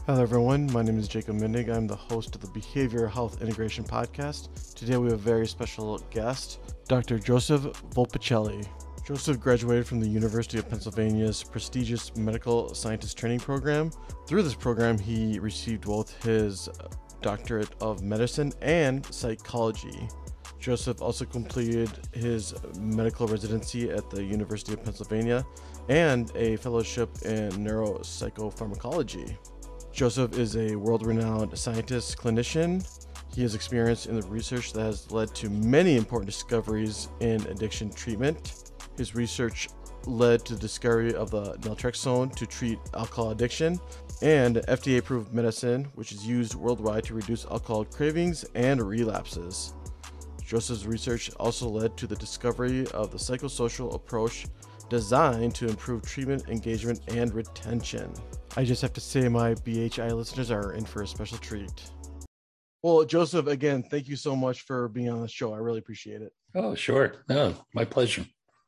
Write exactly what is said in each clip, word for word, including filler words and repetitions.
Hello, everyone. My name is Jacob Mindig. I'm the host of the Behavioral Health Integration Podcast. Today, we have a very special guest, Doctor Joseph Volpicelli. Joseph graduated from the University of Pennsylvania's prestigious medical scientist training program. Through this program, he received both his doctorate of medicine and psychology. Joseph also completed his medical residency at the University of Pennsylvania and a fellowship in neuropsychopharmacology. Joseph is a world-renowned scientist, clinician. He has experience in the research that has led to many important discoveries in addiction treatment. His research led to the discovery of the naltrexone to treat alcohol addiction and F D A-approved medicine, which is used worldwide to reduce alcohol cravings and relapses. Joseph's research also led to the discovery of the psychosocial approach designed to improve treatment, engagement, and retention. I just have to say my B H I listeners are in for a special treat. Well, Joseph, again, thank you so much for being on the show. I really appreciate it. Oh, sure. No, my pleasure.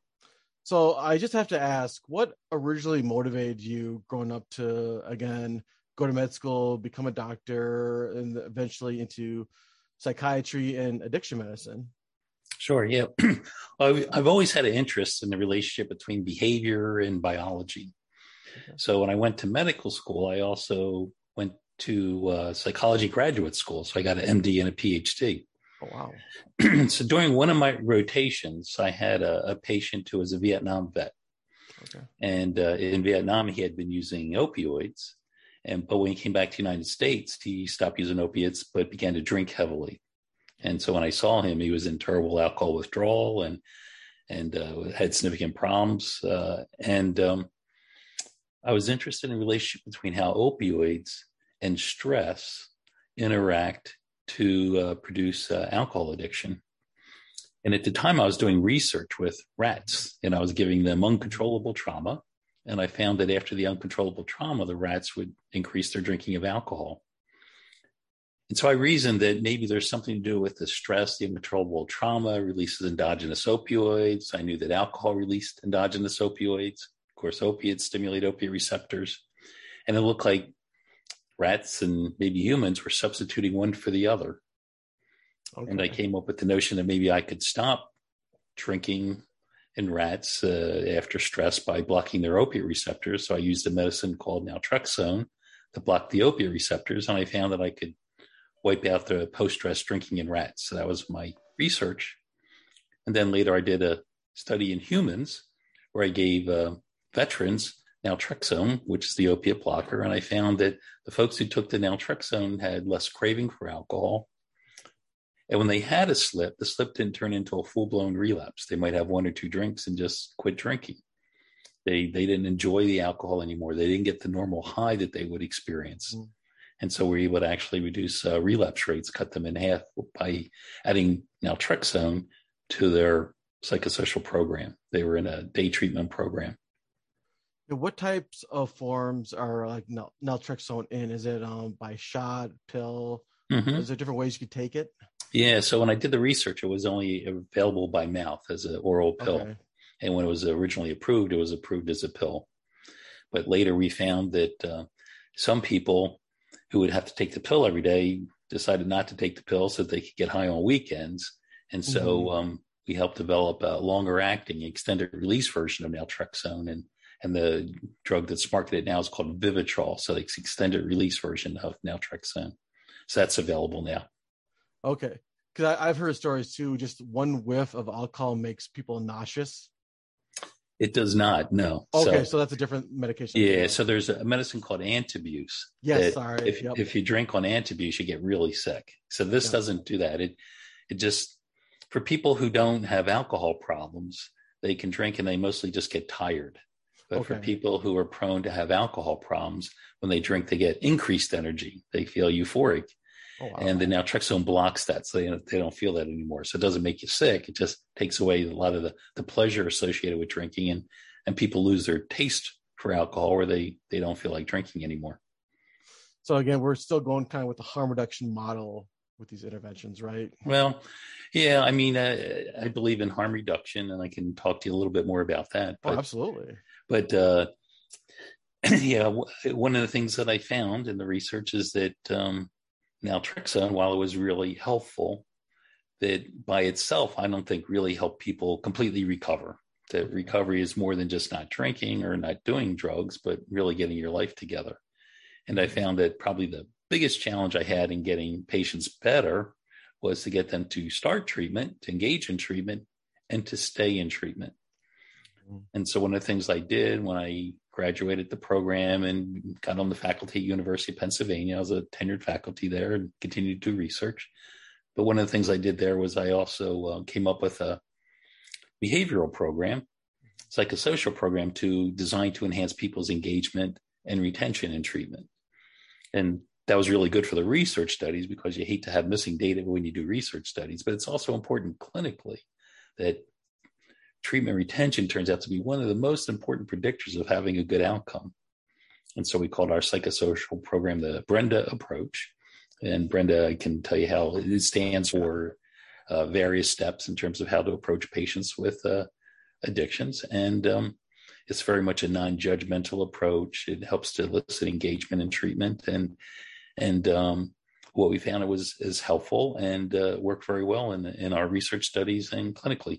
So I just have to ask, what originally motivated you growing up to, again, go to med school, become a doctor, and eventually into psychiatry and addiction medicine? Sure, yeah. I've always had an interest in the relationship between behavior and biology. Okay. So when I went to medical school, I also went to uh, psychology graduate school. So I got an M D and a P H D. Oh, wow. So during one of my rotations, I had a, a patient who was a Vietnam vet. Okay. And uh, in Vietnam, he had been using opioids. And but when he came back to the United States, he stopped using opiates, but began to drink heavily. And so when I saw him, he was in terrible alcohol withdrawal and and uh, had significant problems. Uh, and um, I was interested in the relationship between how opioids and stress interact to uh, produce uh, alcohol addiction. And at the time, I was doing research with rats, and I was giving them uncontrollable trauma. And I found that after the uncontrollable trauma, the rats would increase their drinking of alcohol. And so I reasoned that maybe there's something to do with the stress, the uncontrollable trauma releases endogenous opioids. I knew that alcohol released endogenous opioids. Of course, opiates stimulate opiate receptors. And it looked like rats and maybe humans were substituting one for the other. Okay. And I came up with the notion that maybe I could stop drinking in rats uh, after stress by blocking their opiate receptors. So I used a medicine called naltrexone to block the opiate receptors. And I found that I could wipe out the post-stress drinking in rats. So that was my research. And then later I did a study in humans where I gave uh, veterans naltrexone, which is the opiate blocker. And I found that the folks who took the naltrexone had less craving for alcohol. And when they had a slip, the slip didn't turn into a full-blown relapse. They might have one or two drinks and just quit drinking. They, they didn't enjoy the alcohol anymore. They didn't get the normal high that they would experience. Mm. And so we're able to actually reduce uh, relapse rates, cut them in half by adding naltrexone to their psychosocial program. They were in a day treatment program. What types of forms are like nal- naltrexone in? Is it um, by shot, pill? Mm-hmm. Is there different ways you could take it? Yeah. So when I did the research, it was only available by mouth as an oral pill. Okay. And when it was originally approved, it was approved as a pill. But later we found that uh, some people who would have to take the pill every day decided not to take the pill so that they could get high on weekends. And so mm-hmm. um, we helped develop a longer acting extended release version of naltrexone. And, and the drug that's marketed now is called Vivitrol. So it's extended release version of naltrexone. So that's available now. Okay. Because I've heard stories too, just one whiff of alcohol makes people nauseous. It does not, no. Okay, so, so that's a different medication. Yeah, so there's a medicine called Antabuse. Yes, sorry. If, yep. if you drink on Antabuse, you get really sick. So this yep. doesn't do that. It it just, for people who don't have alcohol problems, they can drink and they mostly just get tired. But okay. for people who are prone to have alcohol problems, when they drink, they get increased energy. They feel euphoric. Oh, wow. And the naltrexone blocks that, so they don't, they don't feel that anymore. So it doesn't make you sick. It just takes away a lot of the, the pleasure associated with drinking, and, and people lose their taste for alcohol, or they, they don't feel like drinking anymore. So again, we're still going kind of with the harm reduction model with these interventions, right? Well, yeah, I mean, uh, I believe in harm reduction, and I can talk to you a little bit more about that. But, oh, absolutely. But uh, yeah, one of the things that I found in the research is that um, naltrexone, while it was really helpful, that by itself, I don't think really helped people completely recover. That recovery is more than just not drinking or not doing drugs, but really getting your life together. And I found that probably the biggest challenge I had in getting patients better was to get them to start treatment, to engage in treatment, and to stay in treatment. Mm-hmm. And so one of the things I did when I graduated the program and got on the faculty at University of Pennsylvania, I was a tenured faculty there and continued to do research. But one of the things I did there was I also uh, came up with a behavioral program, psychosocial program to design to enhance people's engagement and retention in treatment. And that was really good for the research studies because you hate to have missing data when you do research studies, but it's also important clinically that treatment retention turns out to be one of the most important predictors of having a good outcome. And so we called our psychosocial program the Brenda approach. And Brenda, I can tell you how it stands for uh, various steps in terms of how to approach patients with uh, addictions. And um, it's very much a non-judgmental approach. It helps to elicit engagement in treatment. And and um, what we found it was is helpful and uh, worked very well in, in our research studies and clinically.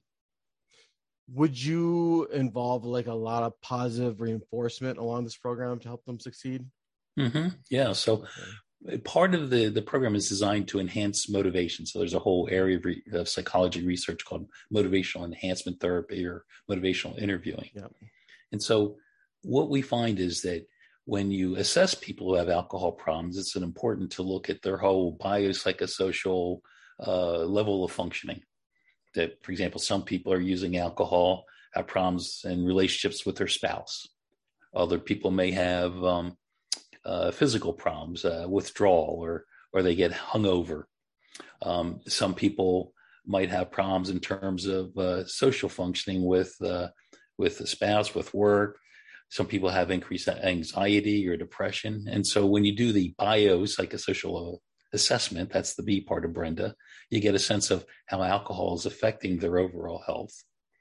Would you involve like a lot of positive reinforcement along this program to help them succeed? Mm-hmm. Yeah. So okay. Part of the, the program is designed to enhance motivation. So there's a whole area of, re, of psychology research called motivational enhancement therapy or motivational interviewing. Yeah. And so what we find is that when you assess people who have alcohol problems, it's important to look at their whole biopsychosocial uh, level of functioning. That, for example, some people are using alcohol, have problems in relationships with their spouse. Other people may have um, uh, physical problems, uh, withdrawal, or or they get hungover. Um, some people might have problems in terms of uh, social functioning with uh, with the spouse, with work. Some people have increased anxiety or depression. And so when you do the biopsychosocial assessment, that's the B part of Brenda, you get a sense of how alcohol is affecting their overall health.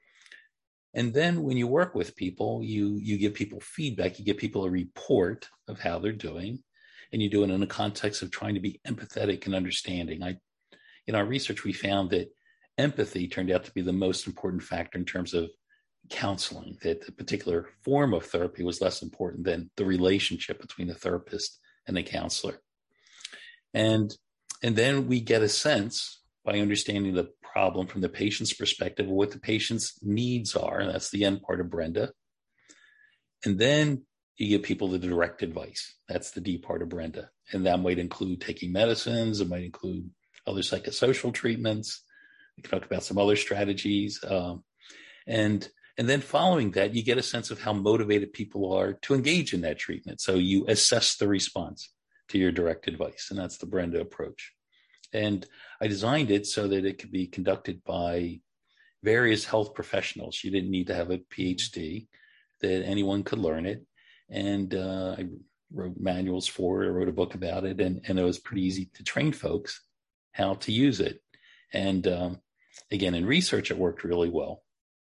And then when you work with people, you you give people feedback, you give people a report of how they're doing, and you do it in the context of trying to be empathetic and understanding. I, in our research, we found that empathy turned out to be the most important factor in terms of counseling, that the particular form of therapy was less important than the relationship between the therapist and the counselor. And, and then we get a sense by understanding the problem from the patient's perspective of what the patient's needs are. And that's the end part of Brenda. And then you give people the direct advice. That's the D part of Brenda. And that might include taking medicines. It might include other psychosocial treatments. We can talk about some other strategies. Um, and And then following that, you get a sense of how motivated people are to engage in that treatment. So you assess the response to your direct advice, and that's the Brenda approach. And I designed it so that it could be conducted by various health professionals. You didn't need to have a P H D, that anyone could learn it. And uh, I wrote manuals for it, I wrote a book about it, and, and it was pretty easy to train folks how to use it. And um, again, in research, it worked really well.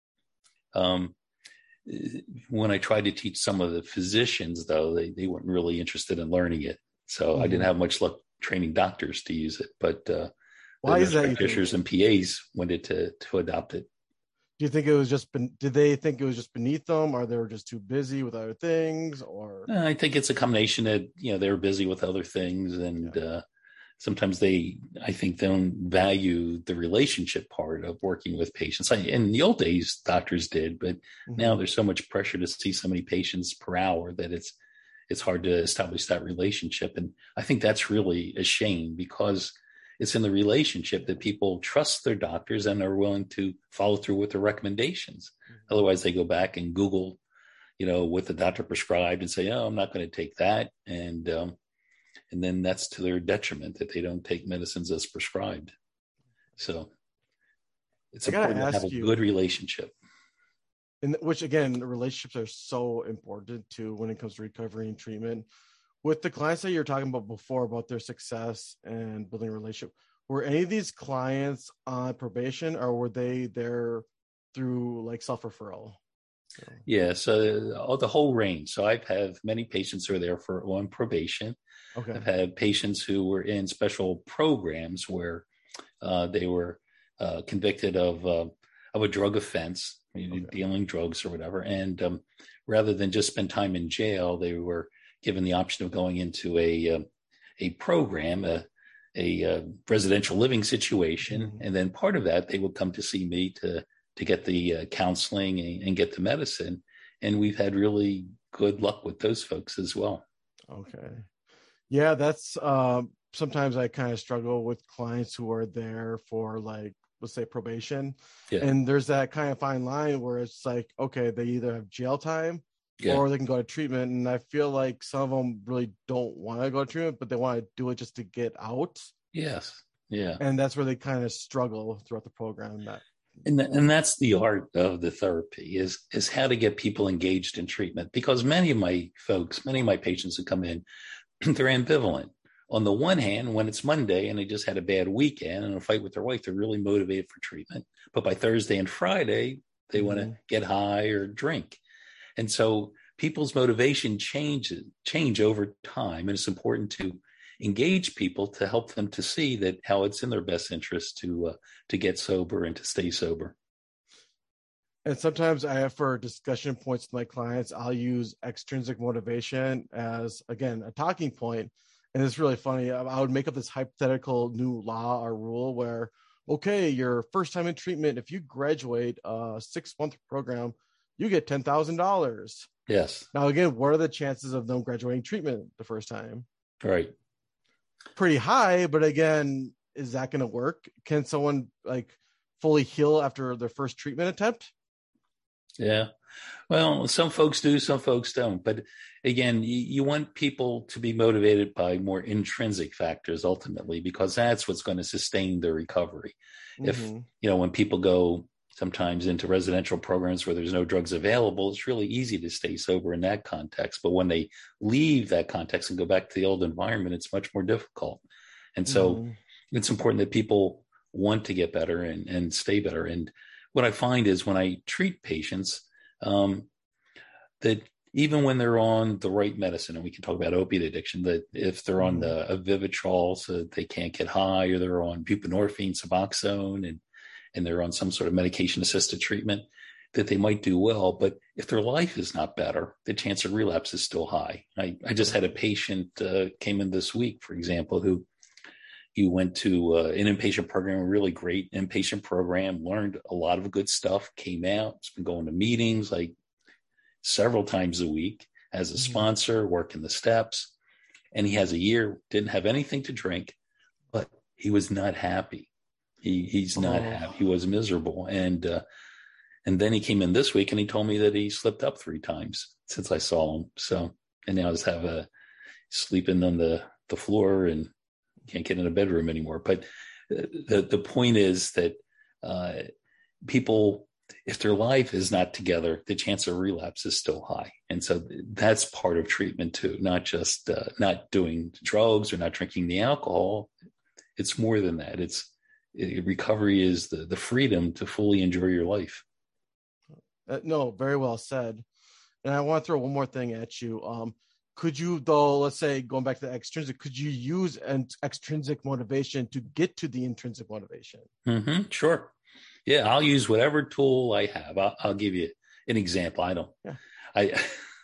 Um, when I tried to teach some of the physicians, though, they, they weren't really interested in learning it. So mm-hmm. I didn't have much luck training doctors to use it. But uh, why is that? Practitioners and P As wanted to to adopt it. Do you think it was just? Did they think it was just beneath them, or they were just too busy with other things? Or I think it's a combination that you know they were busy with other things, and yeah. uh, sometimes they, I think, don't value the relationship part of working with patients. I, in the old days, doctors did, but mm-hmm. now there's so much pressure to see so many patients per hour that it's it's hard to establish that relationship. And I think that's really a shame, because it's in the relationship that people trust their doctors and are willing to follow through with their recommendations. Mm-hmm. Otherwise, they go back and Google, you know, what the doctor prescribed and say, oh, I'm not going to take that. And um, And then that's to their detriment that they don't take medicines as prescribed. So it's important to have a you, good relationship. And which, again, relationships are so important too when it comes to recovery and treatment. With the clients that you're talking about before, about their success and building a relationship, were any of these clients on probation, or were they there through like self-referral? So. Yeah, so uh, the whole range. So I've had many patients who are there for on probation. Okay. I've had patients who were in special programs where uh, they were uh, convicted of uh, of a drug offense, okay. dealing drugs or whatever, and um, rather than just spend time in jail, they were given the option of going into a uh, a program, a, a uh, residential living situation, mm-hmm. and then part of that they would come to see me to to get the uh, counseling and, and get the medicine, and we've had really good luck with those folks as well. Okay. Yeah, that's um, sometimes I kind of struggle with clients who are there for, like, let's say probation. Yeah. And there's that kind of fine line where it's like, okay, they either have jail time yeah. or they can go to treatment. And I feel like some of them really don't want to go to treatment, but they want to do it just to get out. Yes. Yeah. And that's where they kind of struggle throughout the program. That And, the, and that's the art of the therapy is, is how to get people engaged in treatment, because many of my folks, many of my patients who come in, they're ambivalent. On the one hand, when it's Monday and they just had a bad weekend and a fight with their wife, they're really motivated for treatment. But by Thursday and Friday, they mm-hmm. want to get high or drink. And so people's motivation changes, change over time. And it's important to engage people to help them to see that how it's in their best interest to uh, to get sober and to stay sober. And sometimes I have, for discussion points with my clients, I'll use extrinsic motivation as, again, a talking point. And it's really funny. I would make up this hypothetical new law or rule where, okay, your first time in treatment, if you graduate a six month program, you get ten thousand dollars. Yes. Now, again, what are the chances of them graduating treatment the first time? Right. Pretty high. But again, is that going to work? Can someone like fully heal after their first treatment attempt? Yeah. Well, some folks do, some folks don't. But again, you, you want people to be motivated by more intrinsic factors ultimately, because that's what's going to sustain their recovery. Mm-hmm. If, you know, when people go sometimes into residential programs where there's no drugs available, it's really easy to stay sober in that context. But when they leave that context and go back to the old environment, it's much more difficult. And so mm-hmm. it's important that people want to get better and, and stay better. And what I find is when I treat patients, um, that even when they're on the right medicine, and we can talk about opiate addiction, that if they're on the a Vivitrol so that they can't get high, or they're on buprenorphine, Suboxone, and and they're on some sort of medication-assisted treatment, that they might do well. But if their life is not better, the chance of relapse is still high. I, I just had a patient uh, came in this week, for example, who he went to uh, an inpatient program, a really great inpatient program, learned a lot of good stuff, came out, has been going to meetings like several times a week as a sponsor, working the steps. And he has a year, didn't have anything to drink, but he was not happy. He He's not oh. happy. He was miserable. And uh, and then he came in this week and he told me that he slipped up three times since I saw him. So, and now he's have a sleeping on the, the floor and can't get in a bedroom anymore. But the the point is that uh, people, if their life is not together, the chance of relapse is still high. And so that's part of treatment too, not just uh, not doing drugs or not drinking the alcohol. It's more than that. It's it, recovery is the, the freedom to fully enjoy your life. Uh, no, very well said. And I want to throw one more thing at you. Um, Could you, though, let's say, going back to the extrinsic, could you use an extrinsic motivation to get to the intrinsic motivation? Mm-hmm, sure. Yeah, I'll use whatever tool I have. I'll, I'll give you an example. I don't, yeah. I,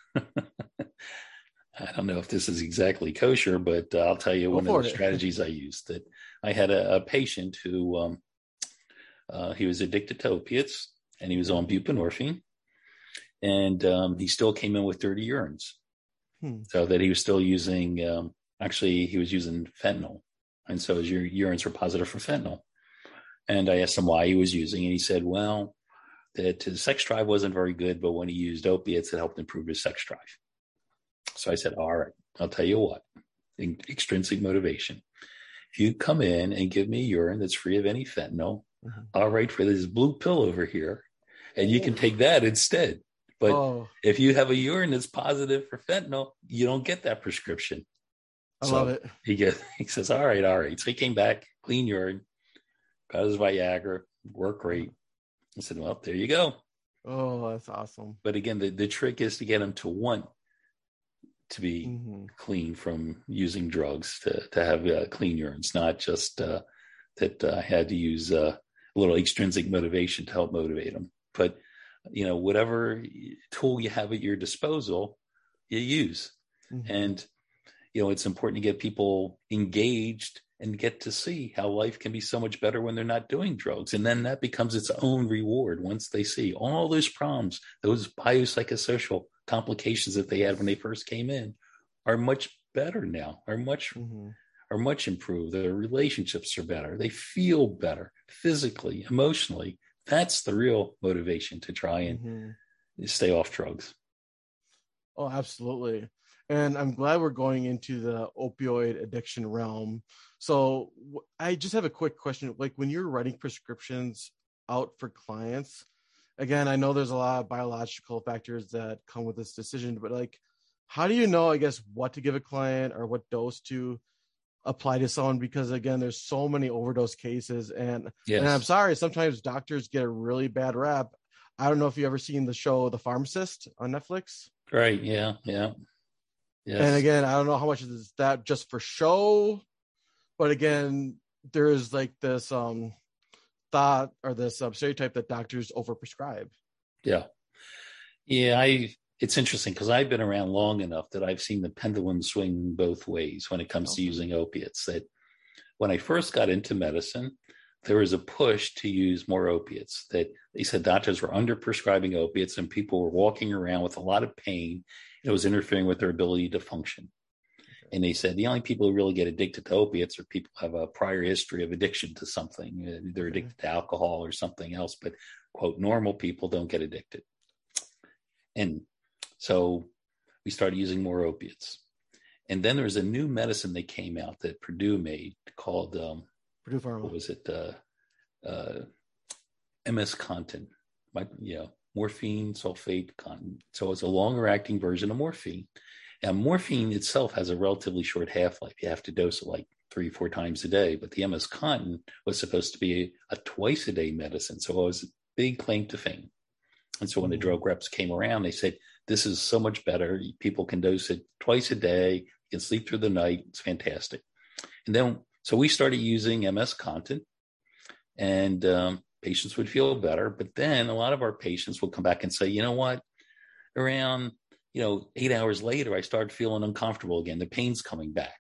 I don't know if this is exactly kosher, but uh, I'll tell you Go one of the it. strategies I used. That I had a, a patient who um, uh, he was addicted to opiates and he was on buprenorphine, and um, he still came in with dirty urines. Hmm. So that he was still using, um, actually, he was using fentanyl. And so his urines were positive for fentanyl. And I asked him why he was using, and he said, well, that his sex drive wasn't very good, but when he used opiates, it helped improve his sex drive. So I said, all right, I'll tell you what, extrinsic motivation. If you come in and give me urine that's free of any fentanyl, mm-hmm. I'll write for this blue pill over here, and you can take that instead. But oh. if you have a urine that's positive for fentanyl, you don't get that prescription. I so love it. He gets, he says, all right, all right. So he came back, clean urine, got his Viagra, worked great. I said, well, there you go. Oh, that's awesome. But again, the, the trick is to get them to want to be Mm-hmm. clean from using drugs, to, to have uh, clean urines, not just uh, that I uh, had to use uh, a little extrinsic motivation to help motivate them. But, you know, whatever tool you have at your disposal, you use. Mm-hmm. And, you know, it's important to get people engaged and get to see how life can be so much better when they're not doing drugs. And then that becomes its own reward once they see all those problems, those biopsychosocial complications that they had when they first came in are much better now, are much mm-hmm. are much improved. Their relationships are better. They feel better physically, emotionally. That's the real motivation to try and mm-hmm. stay off drugs. Oh, absolutely. And I'm glad we're going into the opioid addiction realm. So I just have a quick question. Like when you're writing prescriptions out for clients, again, I know there's a lot of biological factors that come with this decision, but like, how do you know, I guess, what to give a client or what dose to apply to someone? Because again, there's so many overdose cases, and, yes. and I'm sorry, sometimes doctors get a really bad rap. I don't know if you ever seen the show The Pharmacist on Netflix. Right. Yeah. Yeah. Yes. And again, I don't know how much is that just for show, but again, there is like this um, thought or this um, stereotype that doctors overprescribe. Yeah. Yeah. I, it's interesting because I've been around long enough that I've seen the pendulum swing both ways when it comes okay. to using opiates. That when I first got into medicine, there was a push to use more opiates. That they said doctors were underprescribing opiates and people were walking around with a lot of pain. It was interfering with their ability to function. Okay. And they said the only people who really get addicted to opiates are people who have a prior history of addiction to something. They're addicted okay. to alcohol or something else, but quote, normal people don't get addicted. And so we started using more opiates. And then there was a new medicine that came out that Purdue made called, um, Purdue Pharma. What was it? Uh, uh, Ms-Contin, you know, morphine, sulfate, contin. So it's a longer acting version of morphine. And morphine itself has a relatively short half-life. You have to dose it like three, four times a day. But the Ms-Contin was supposed to be a, a twice a day medicine. So it was a big claim to fame. And so when mm-hmm. the drug reps came around, they said, this is so much better. People can dose it twice a day. You can sleep through the night. It's fantastic. And then, so we started using Ms-Contin, and um, patients would feel better. But then a lot of our patients would come back and say, you know what, around, you know, eight hours later, I started feeling uncomfortable again. The pain's coming back.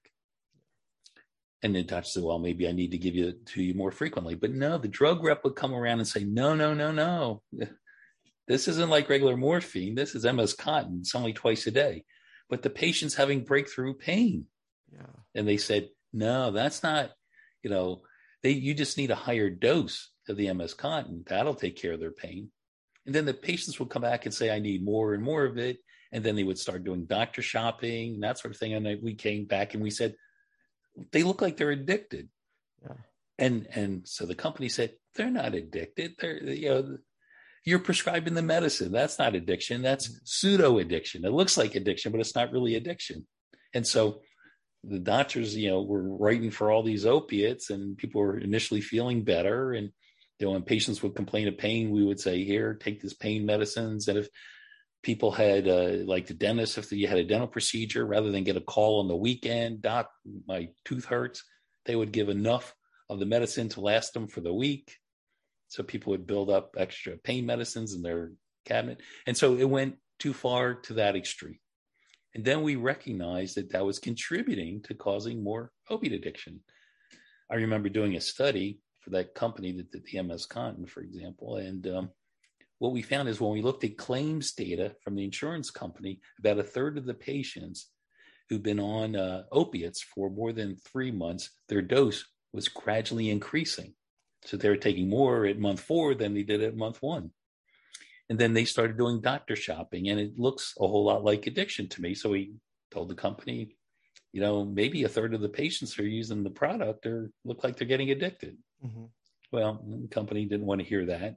And the doctor said, well, maybe I need to give you to you more frequently. But no, the drug rep would come around and say, no, no, no, no. This isn't like regular morphine. This is Ms-Contin. It's only twice a day. But the patient's having breakthrough pain. Yeah. And they said, no, that's not, you know, they you just need a higher dose of the Ms-Contin. That'll take care of their pain. And then the patients would come back and say, I need more and more of it. And then they would start doing doctor shopping and that sort of thing. And we came back and we said, they look like they're addicted. Yeah. And and so the company said, they're not addicted. They're, you know, you're prescribing the medicine. That's not addiction. That's pseudo addiction. It looks like addiction, but it's not really addiction. And so the doctors, you know, were writing for all these opiates, and people were initially feeling better. And, you know, when patients would complain of pain, we would say, here, take this pain medicines. And if people had, uh, like the dentist, if you had a dental procedure, rather than get a call on the weekend, doc, my tooth hurts, they would give enough of the medicine to last them for the week. So people would build up extra pain medicines in their cabinet. And so it went too far to that extreme. And then we recognized that that was contributing to causing more opiate addiction. I remember doing a study for that company that did the Ms-Contin, for example. And um, what we found is when we looked at claims data from the insurance company, about a third of the patients who've been on uh, opiates for more than three months, their dose was gradually increasing. So they were taking more at month four than they did at month one. And then they started doing doctor shopping, and it looks a whole lot like addiction to me. So we told the company, you know, maybe a third of the patients who are using the product or look like they're getting addicted. Mm-hmm. Well, the company didn't want to hear that.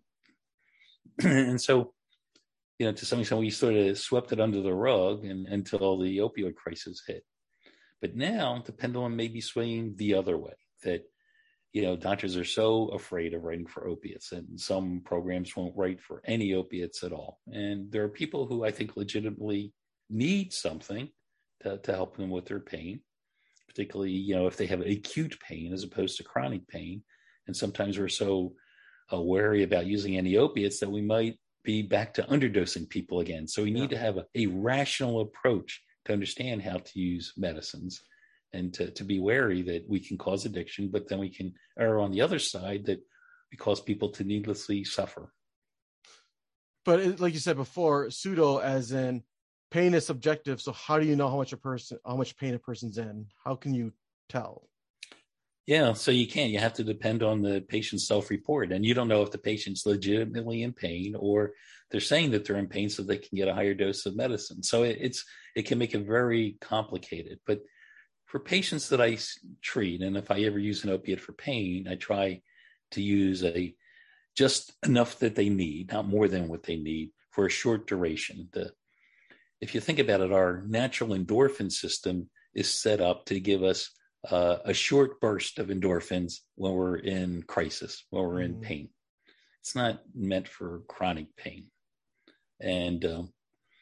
And so, you know, to some extent, we sort of swept it under the rug and, until the opioid crisis hit. But now the pendulum may be swinging the other way, that you know, doctors are so afraid of writing for opiates, and some programs won't write for any opiates at all. And there are people who I think legitimately need something to, to help them with their pain, particularly, you know, if they have acute pain as opposed to chronic pain. And sometimes we're so uh, wary about using any opiates that we might be back to underdosing people again. So we need yeah. to have a, a rational approach to understand how to use medicines, and to, to be wary that we can cause addiction, but then we can err on the other side that we cause people to needlessly suffer. But it, like you said before, pseudo as in pain is subjective. So how do you know how much a person, how much pain a person's in? How can you tell? Yeah, so you can't. You have to depend on the patient's self-report, and you don't know if the patient's legitimately in pain or they're saying that they're in pain so they can get a higher dose of medicine. So it, it's it can make it very complicated. But for patients that I treat, and if I ever use an opiate for pain, I try to use a just enough that they need, not more than what they need, for a short duration. The, if you think about it, our natural endorphin system is set up to give us uh, a short burst of endorphins when we're in crisis, when we're in pain. It's not meant for chronic pain. And um,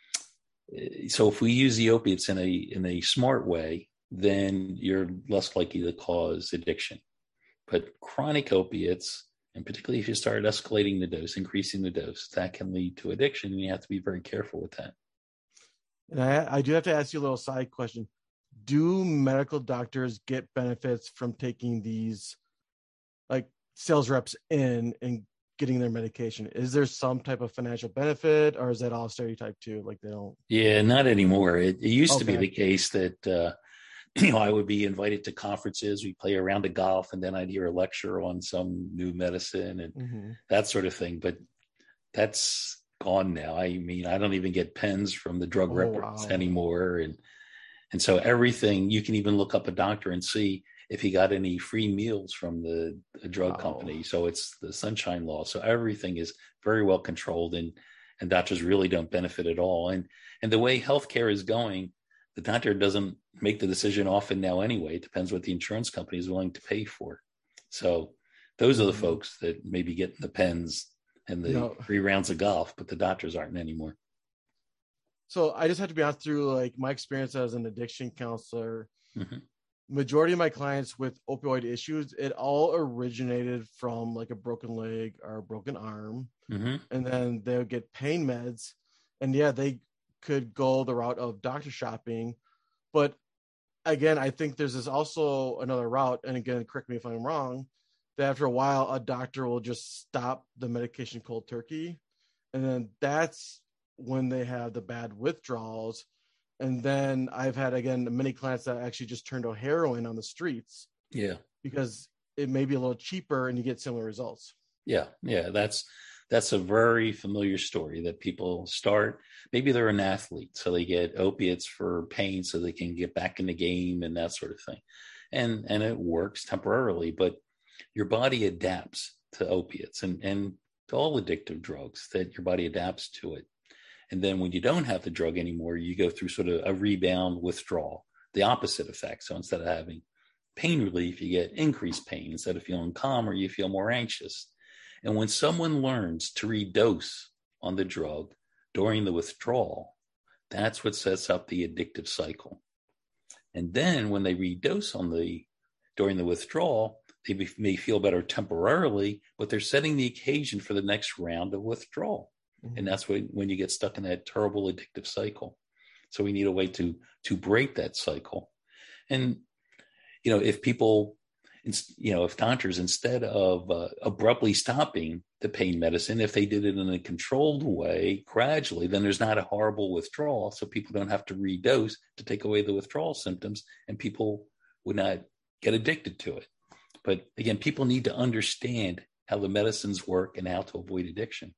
so if we use the opiates in a in a smart way, then you're less likely to cause addiction. But chronic opiates, and particularly if you start escalating the dose, increasing the dose, that can lead to addiction, and you have to be very careful with that. And I, I do have to ask you a little side question. Do medical doctors get benefits from taking these, like, sales reps in and getting their medication? Is there some type of financial benefit, or is that all stereotype too? Like they don't? Yeah, not anymore. It, it used okay. to be the case that, uh, you know, I would be invited to conferences. We play a round of golf, and then I'd hear a lecture on some new medicine and mm-hmm. that sort of thing. But that's gone now. I mean, I don't even get pens from the drug oh, reps wow. anymore. And, and so everything, you can even look up a doctor and see if he got any free meals from the, the drug wow. company. So it's the Sunshine Law. So everything is very well controlled, and, and doctors really don't benefit at all. And, and the way healthcare is going, the doctor doesn't make the decision often now anyway. It depends what the insurance company is willing to pay for. So those are the mm-hmm. folks that maybe get the pens and the you know, three rounds of golf, but the doctors aren't anymore. So I just have to be honest, through like my experience as an addiction counselor, mm-hmm. majority of my clients with opioid issues, it all originated from like a broken leg or a broken arm. Mm-hmm. And then they would get pain meds. And yeah, they could go the route of doctor shopping. But again, I think there's this also another route. And again, correct me if I'm wrong, that after a while, a doctor will just stop the medication cold turkey. And then that's when they have the bad withdrawals. And then I've had, again, many clients that actually just turned to heroin on the streets. Yeah. Because it may be a little cheaper and you get similar results. Yeah. Yeah. That's, that's a very familiar story that people start. Maybe they're an athlete, so they get opiates for pain so they can get back in the game and that sort of thing. And, and it works temporarily, but your body adapts to opiates and, and to all addictive drugs, that your body adapts to it. And then when you don't have the drug anymore, you go through sort of a rebound withdrawal, the opposite effect. So instead of having pain relief, you get increased pain. Instead of feeling calmer, you feel more anxious. And when someone learns to redose on the drug during the withdrawal, that's what sets up the addictive cycle. And then when they redose on the during the withdrawal, they may feel better temporarily, but they're setting the occasion for the next round of withdrawal. Mm-hmm. And that's when, when you get stuck in that terrible addictive cycle. So we need a way to, to break that cycle. And, you know, if people, you know, if doctors, instead of uh, abruptly stopping the pain medicine, if they did it in a controlled way, gradually, then there's not a horrible withdrawal. So people don't have to redose to take away the withdrawal symptoms, and people would not get addicted to it. But again, people need to understand how the medicines work and how to avoid addiction.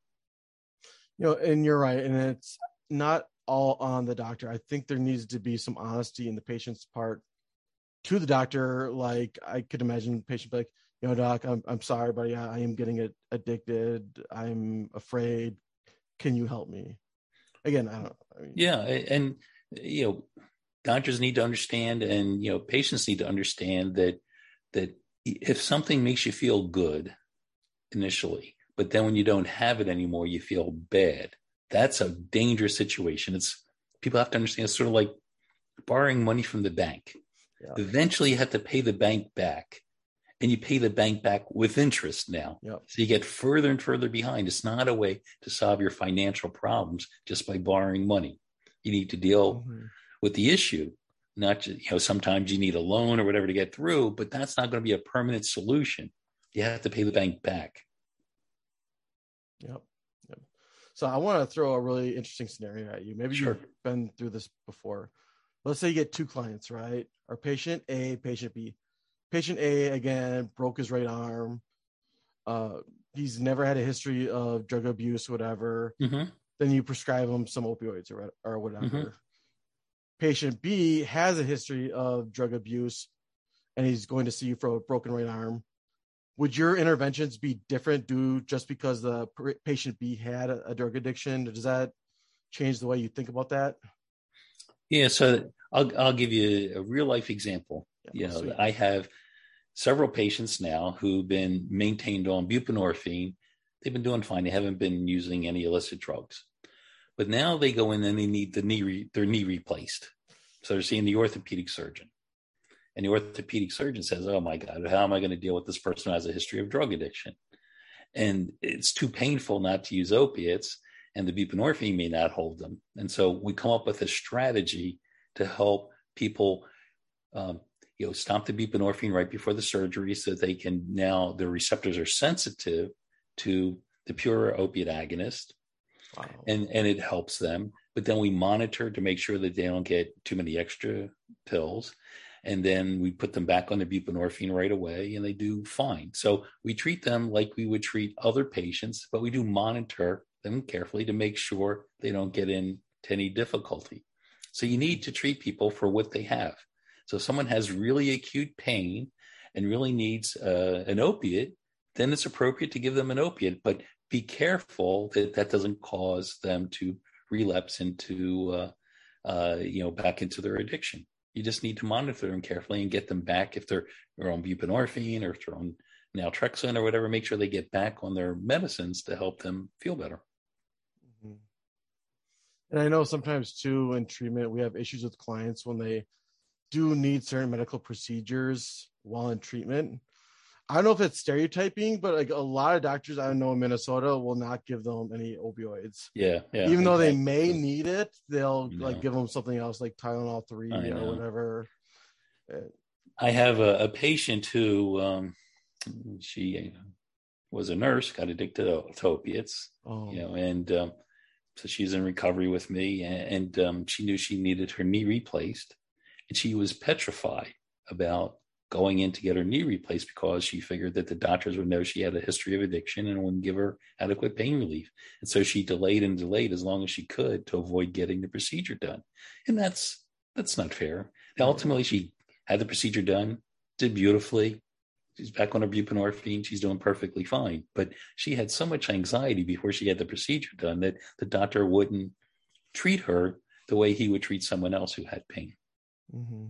You know, and you're right. And it's not all on the doctor. I think there needs to be some honesty in the patient's part to the doctor. Like, I could imagine the patient be like, you know, doc, I'm I'm sorry, but yeah, I am getting addicted. I'm afraid. Can you help me? Again, I don't I mean, yeah. And, you know, doctors need to understand, and, you know, patients need to understand that, that if something makes you feel good initially, but then when you don't have it anymore, you feel bad, that's a dangerous situation. It's people have to understand it's sort of like borrowing money from the bank. Yeah. Eventually you have to pay the bank back, and you pay the bank back with interest now. Yep. So you get further and further behind. It's not a way to solve your financial problems just by borrowing money. You need to deal mm-hmm. with the issue. Not just, you know, sometimes you need a loan or whatever to get through, but that's not going to be a permanent solution. You have to pay the bank back. Yep. Yep. So I want to throw a really interesting scenario at you. Maybe sure. You've been through this before. Let's say you get two clients, right? Or patient A, patient B. Patient A, again, broke his right arm. Uh, he's never had a history of drug abuse, whatever. Mm-hmm. Then you prescribe him some opioids or, or whatever. Mm-hmm. Patient B has a history of drug abuse, and he's going to see you for a broken right arm. Would your interventions be different due just because the patient B had a, a drug addiction? Does that change the way you think about that? Yeah, so I'll I'll give you a real life example. Yeah, you know, sweet. I have several patients now who've been maintained on buprenorphine. They've been doing fine. They haven't been using any illicit drugs. But now they go in and they need the knee re- their knee replaced. So they're seeing the orthopedic surgeon. And the orthopedic surgeon says, oh my God, how am I going to deal with this person who has a history of drug addiction? And it's too painful not to use opiates, and the buprenorphine may not hold them. And so we come up with a strategy to help people um, you know, stop the buprenorphine right before the surgery so that they can now, their receptors are sensitive to the pure opiate agonist. Wow. And, and it helps them. But then we monitor to make sure that they don't get too many extra pills. And then we put them back on the buprenorphine right away, and they do fine. So we treat them like we would treat other patients, but we do monitor them carefully to make sure they don't get into any difficulty. So you need to treat people for what they have. So if someone has really acute pain and really needs uh, an opiate, then it's appropriate to give them an opiate, but be careful that that doesn't cause them to relapse into, uh, uh, you know, back into their addiction. You just need to monitor them carefully and get them back if they're, they're on buprenorphine or if they're on naltrexone or whatever, make sure they get back on their medicines to help them feel better. Mm-hmm. And I know sometimes too in treatment, we have issues with clients when they do need certain medical procedures while in treatment. I don't know if it's stereotyping, but like a lot of doctors I know in Minnesota will not give them any opioids. Yeah, yeah. Even though exactly. They may need it, they'll no. like give them something else like Tylenol three or whatever. I have a, a patient who um, she was a nurse, got addicted to, to opiates, oh. you know, and um, so she's in recovery with me, and, and um, she knew she needed her knee replaced, and she was petrified about going in to get her knee replaced because she figured that the doctors would know she had a history of addiction and wouldn't give her adequate pain relief. And so she delayed and delayed as long as she could to avoid getting the procedure done. And that's that's not fair. Now, ultimately, she had the procedure done, did beautifully. She's back on her buprenorphine. She's doing perfectly fine. But she had so much anxiety before she had the procedure done that the doctor wouldn't treat her the way he would treat someone else who had pain. Mm-hmm.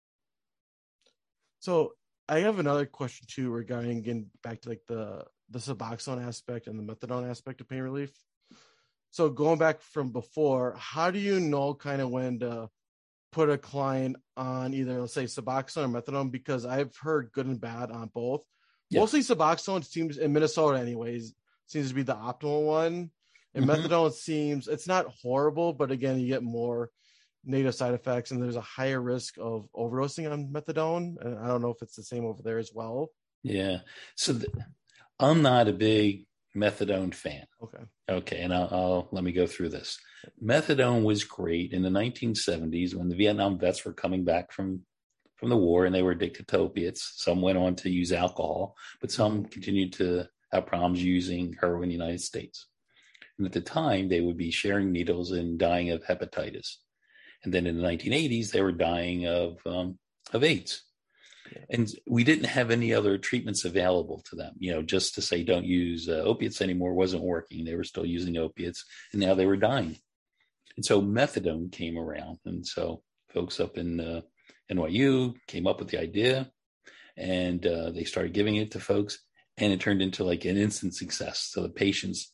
So I have another question too regarding getting back to like the, the Suboxone aspect and the methadone aspect of pain relief. So going back from before, how do you know kind of when to put a client on either, let's say, Suboxone or methadone? Because I've heard good and bad on both. Yeah. Mostly Suboxone seems, in Minnesota anyways, seems to be the optimal one. And mm-hmm. methadone seems, it's not horrible, but again, you get more negative side effects, and there's a higher risk of overdosing on methadone. And I don't know if it's the same over there as well. Yeah. So the, I'm not a big methadone fan. Okay. Okay. And I'll, I'll let me go through this. Methadone was great in the nineteen seventies when the Vietnam vets were coming back from, from the war and they were addicted to opiates. Some went on to use alcohol, but some continued to have problems using heroin in the United States. And at the time, they would be sharing needles and dying of hepatitis. And then in the nineteen eighties, they were dying of um, of AIDS. Yeah. And we didn't have any other treatments available to them. You know, just to say don't use uh, opiates anymore wasn't working. They were still using opiates, and now they were dying. And so methadone came around. And so folks up in uh, N Y U came up with the idea. and uh, they started giving it to folks, and it turned into like an instant success. So the patients,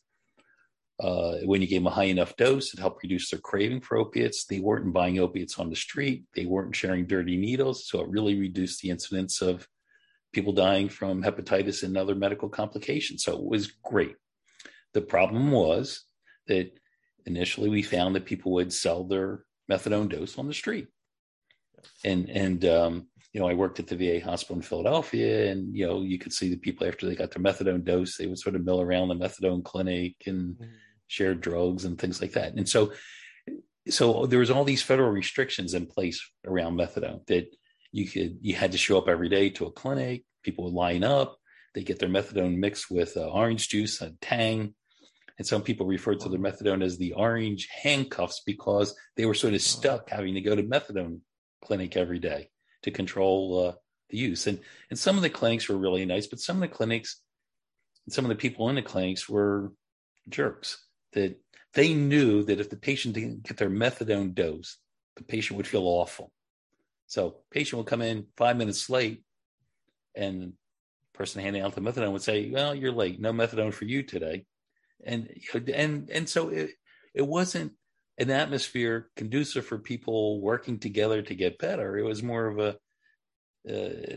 uh, when you gave them a high enough dose, it helped reduce their craving for opiates. They weren't buying opiates on the street. They weren't sharing dirty needles. So it really reduced the incidence of people dying from hepatitis and other medical complications. So it was great. The problem was that initially we found that people would sell their methadone dose on the street. And, and um, you know, I worked at the V A hospital in Philadelphia, and, you know, you could see the people after they got their methadone dose, they would sort of mill around the methadone clinic and mm-hmm. share drugs and things like that. And so, so there was all these federal restrictions in place around methadone that you could, you had to show up every day to a clinic. People would line up, they get their methadone mixed with uh, orange juice and Tang. And some people refer to the methadone as the orange handcuffs because they were sort of stuck having to go to methadone clinic every day to control uh, the use. And, and some of the clinics were really nice, but some of the clinics, some of the people in the clinics were jerks, that they knew that if the patient didn't get their methadone dose, the patient would feel awful. So patient would come in five minutes late, and the person handing out the methadone would say, well, you're late. No methadone for you today. And, and, and so it, it wasn't an atmosphere conducive for people working together to get better. It was more of a uh,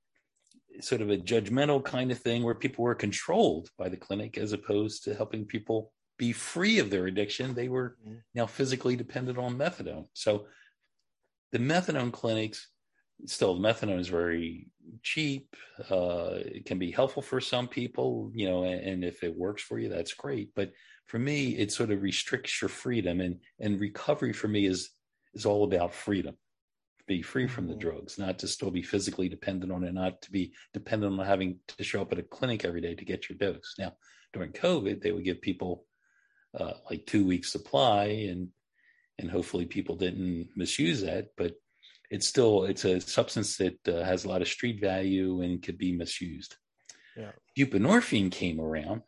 sort of a judgmental kind of thing where people were controlled by the clinic as opposed to helping people be free of their addiction. They were now physically dependent on methadone. So the methadone clinics, still, methadone is very cheap. Uh, it can be helpful for some people, you know, and, and if it works for you, that's great. But for me, it sort of restricts your freedom, and, and recovery for me is, is all about freedom. Be free from the drugs, not to still be physically dependent on it, not to be dependent on having to show up at a clinic every day to get your dose. Now, during COVID, they would give people uh, like two weeks supply, and, and hopefully people didn't misuse that, but it's still, it's a substance that uh, has a lot of street value and could be misused. Yeah. Buprenorphine came around,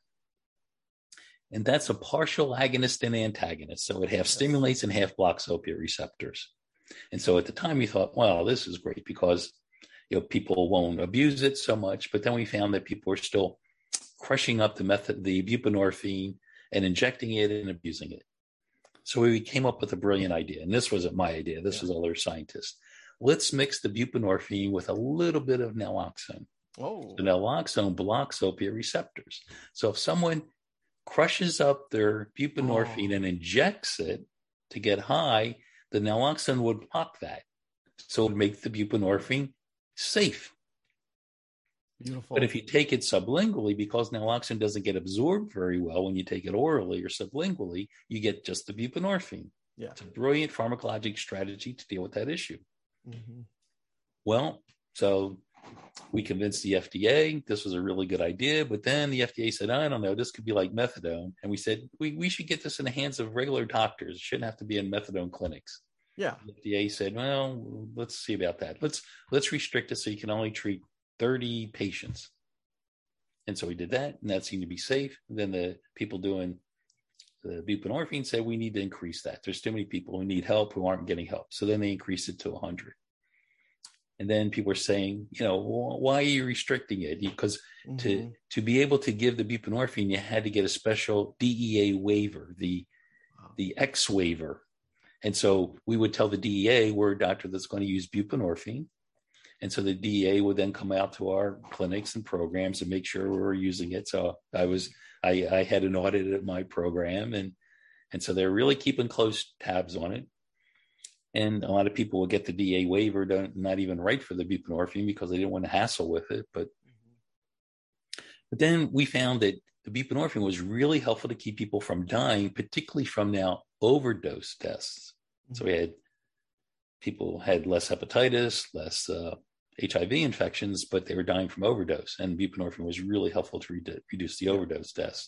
and that's a partial agonist and antagonist. So it half stimulates and half blocks opiate receptors. And so at the time we thought, well, this is great because, you know, people won't abuse it so much. But then we found that people were still crushing up the method, the buprenorphine, and injecting it and abusing it. So we came up with a brilliant idea. And this wasn't my idea. This yeah. was other scientists. Let's mix the buprenorphine with a little bit of naloxone. Oh. The naloxone blocks opiate receptors. So if someone crushes up their buprenorphine oh. and injects it to get high, the naloxone would block that. So it would make the buprenorphine safe. Beautiful. But if you take it sublingually, because naloxone doesn't get absorbed very well when you take it orally or sublingually, you get just the buprenorphine. Yeah. It's a brilliant pharmacologic strategy to deal with that issue. Mm-hmm. Well, so we convinced the F D A this was a really good idea, but then the F D A said, I don't know, this could be like methadone. And we said, we, we should get this in the hands of regular doctors. It shouldn't have to be in methadone clinics. Yeah. The F D A said, well, let's see about that. Let's, let's restrict it so you can only treat thirty patients. And so we did that, and that seemed to be safe. And then the people doing the buprenorphine said, we need to increase that. There's too many people who need help who aren't getting help. So then they increased it to one hundred. And then people are saying, you know, why are you restricting it? Because mm-hmm. to, to be able to give the buprenorphine, you had to get a special D E A waiver, the, wow. the X waiver. And so we would tell the D E A, we're a doctor that's going to use buprenorphine. And so the D E A would then come out to our clinics and programs and make sure we were using it. So I was, I, I had an audit at my program, and, and so they're really keeping close tabs on it. And a lot of people will get the D E A waiver, don't, not even write for the buprenorphine because they didn't want to hassle with it. But, mm-hmm. but then we found that the buprenorphine was really helpful to keep people from dying, particularly from now overdose deaths. Mm-hmm. So we had people had less hepatitis, less uh, H I V infections, but they were dying from overdose. And buprenorphine was really helpful to re- reduce the overdose deaths.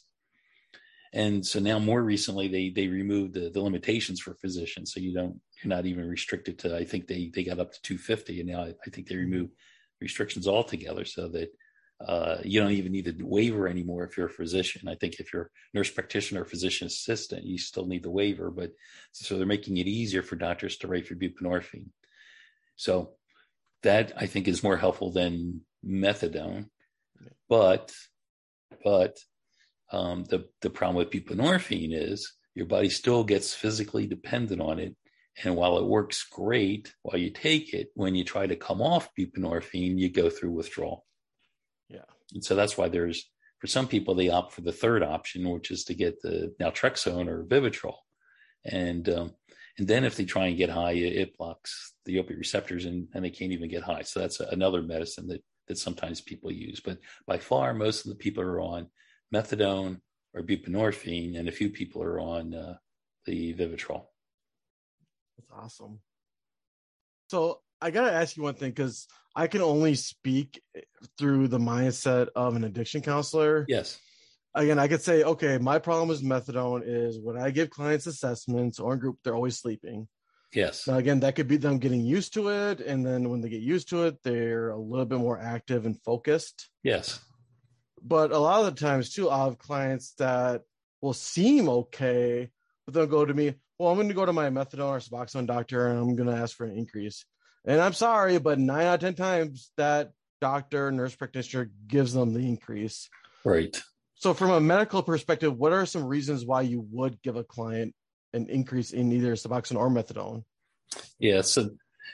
And so now more recently, they they removed the, the limitations for physicians. So you don't, you're not even restricted to, I think they, they got up to two fifty. And now I, I think they removed restrictions altogether so that uh, you don't even need the waiver anymore if you're a physician. I think if you're a nurse practitioner or physician assistant, you still need the waiver. But so they're making it easier for doctors to write for buprenorphine. So that I think is more helpful than methadone, but but um, the the problem with buprenorphine is your body still gets physically dependent on it, and while it works great while you take it, when you try to come off buprenorphine, you go through withdrawal. Yeah, and so that's why there's for some people they opt for the third option, which is to get the naltrexone or Vivitrol, and um, and then if they try and get high, it blocks the opiate receptors, and, and they can't even get high. So that's another medicine that that sometimes people use. But by far, most of the people are on methadone or buprenorphine, and a few people are on uh, the Vivitrol. That's awesome. So I got to ask you one thing, because I can only speak through the mindset of an addiction counselor. Yes. Again, I could say, okay, my problem with methadone is when I give clients assessments or in group, they're always sleeping. Yes. Now, again, that could be them getting used to it. And then when they get used to it, they're a little bit more active and focused. Yes. But a lot of the times, too, I'll have clients that will seem okay, but they'll go to me, well, I'm going to go to my methadone or Suboxone doctor, and I'm going to ask for an increase. And I'm sorry, but nine out of ten times that doctor, nurse practitioner gives them the increase. Right. So from a medical perspective, what are some reasons why you would give a client an increase in either Suboxone or methadone? Yeah. So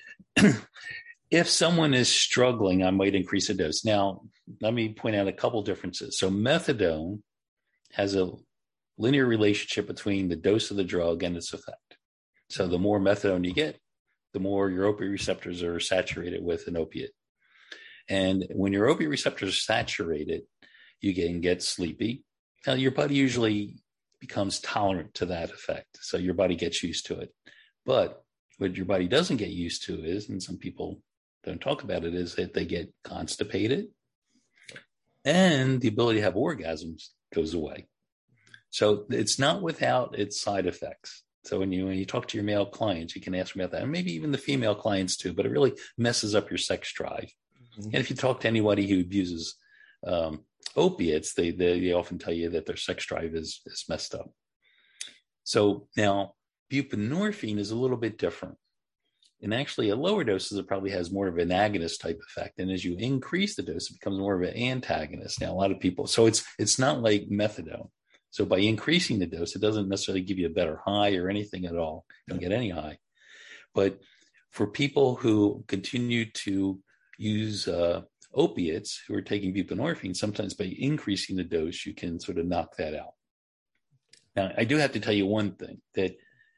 if someone is struggling, I might increase the dose. Now, let me point out a couple differences. So methadone has a linear relationship between the dose of the drug and its effect. So the more methadone you get, the more your opiate receptors are saturated with an opiate. And when your opiate receptors are saturated, you can get sleepy. Now, your body usually becomes tolerant to that effect. So your body gets used to it. But what your body doesn't get used to is, and some people don't talk about it, is that they get constipated and the ability to have orgasms goes away. So it's not without its side effects. So when you when you talk to your male clients, you can ask them about that, and maybe even the female clients too, but it really messes up your sex drive. Mm-hmm. And if you talk to anybody who abuses um, opiates, they, they they often tell you that their sex drive is, is messed up. So now buprenorphine is a little bit different. And actually at lower doses, it probably has more of an agonist type effect. And as you increase the dose, it becomes more of an antagonist. Now, a lot of people, so it's it's not like methadone. So by increasing the dose, it doesn't necessarily give you a better high or anything at all. You don't get any high. But for people who continue to use uh, opiates who are taking buprenorphine, sometimes by increasing the dose, you can sort of knock that out. Now, I do have to tell you one thing, that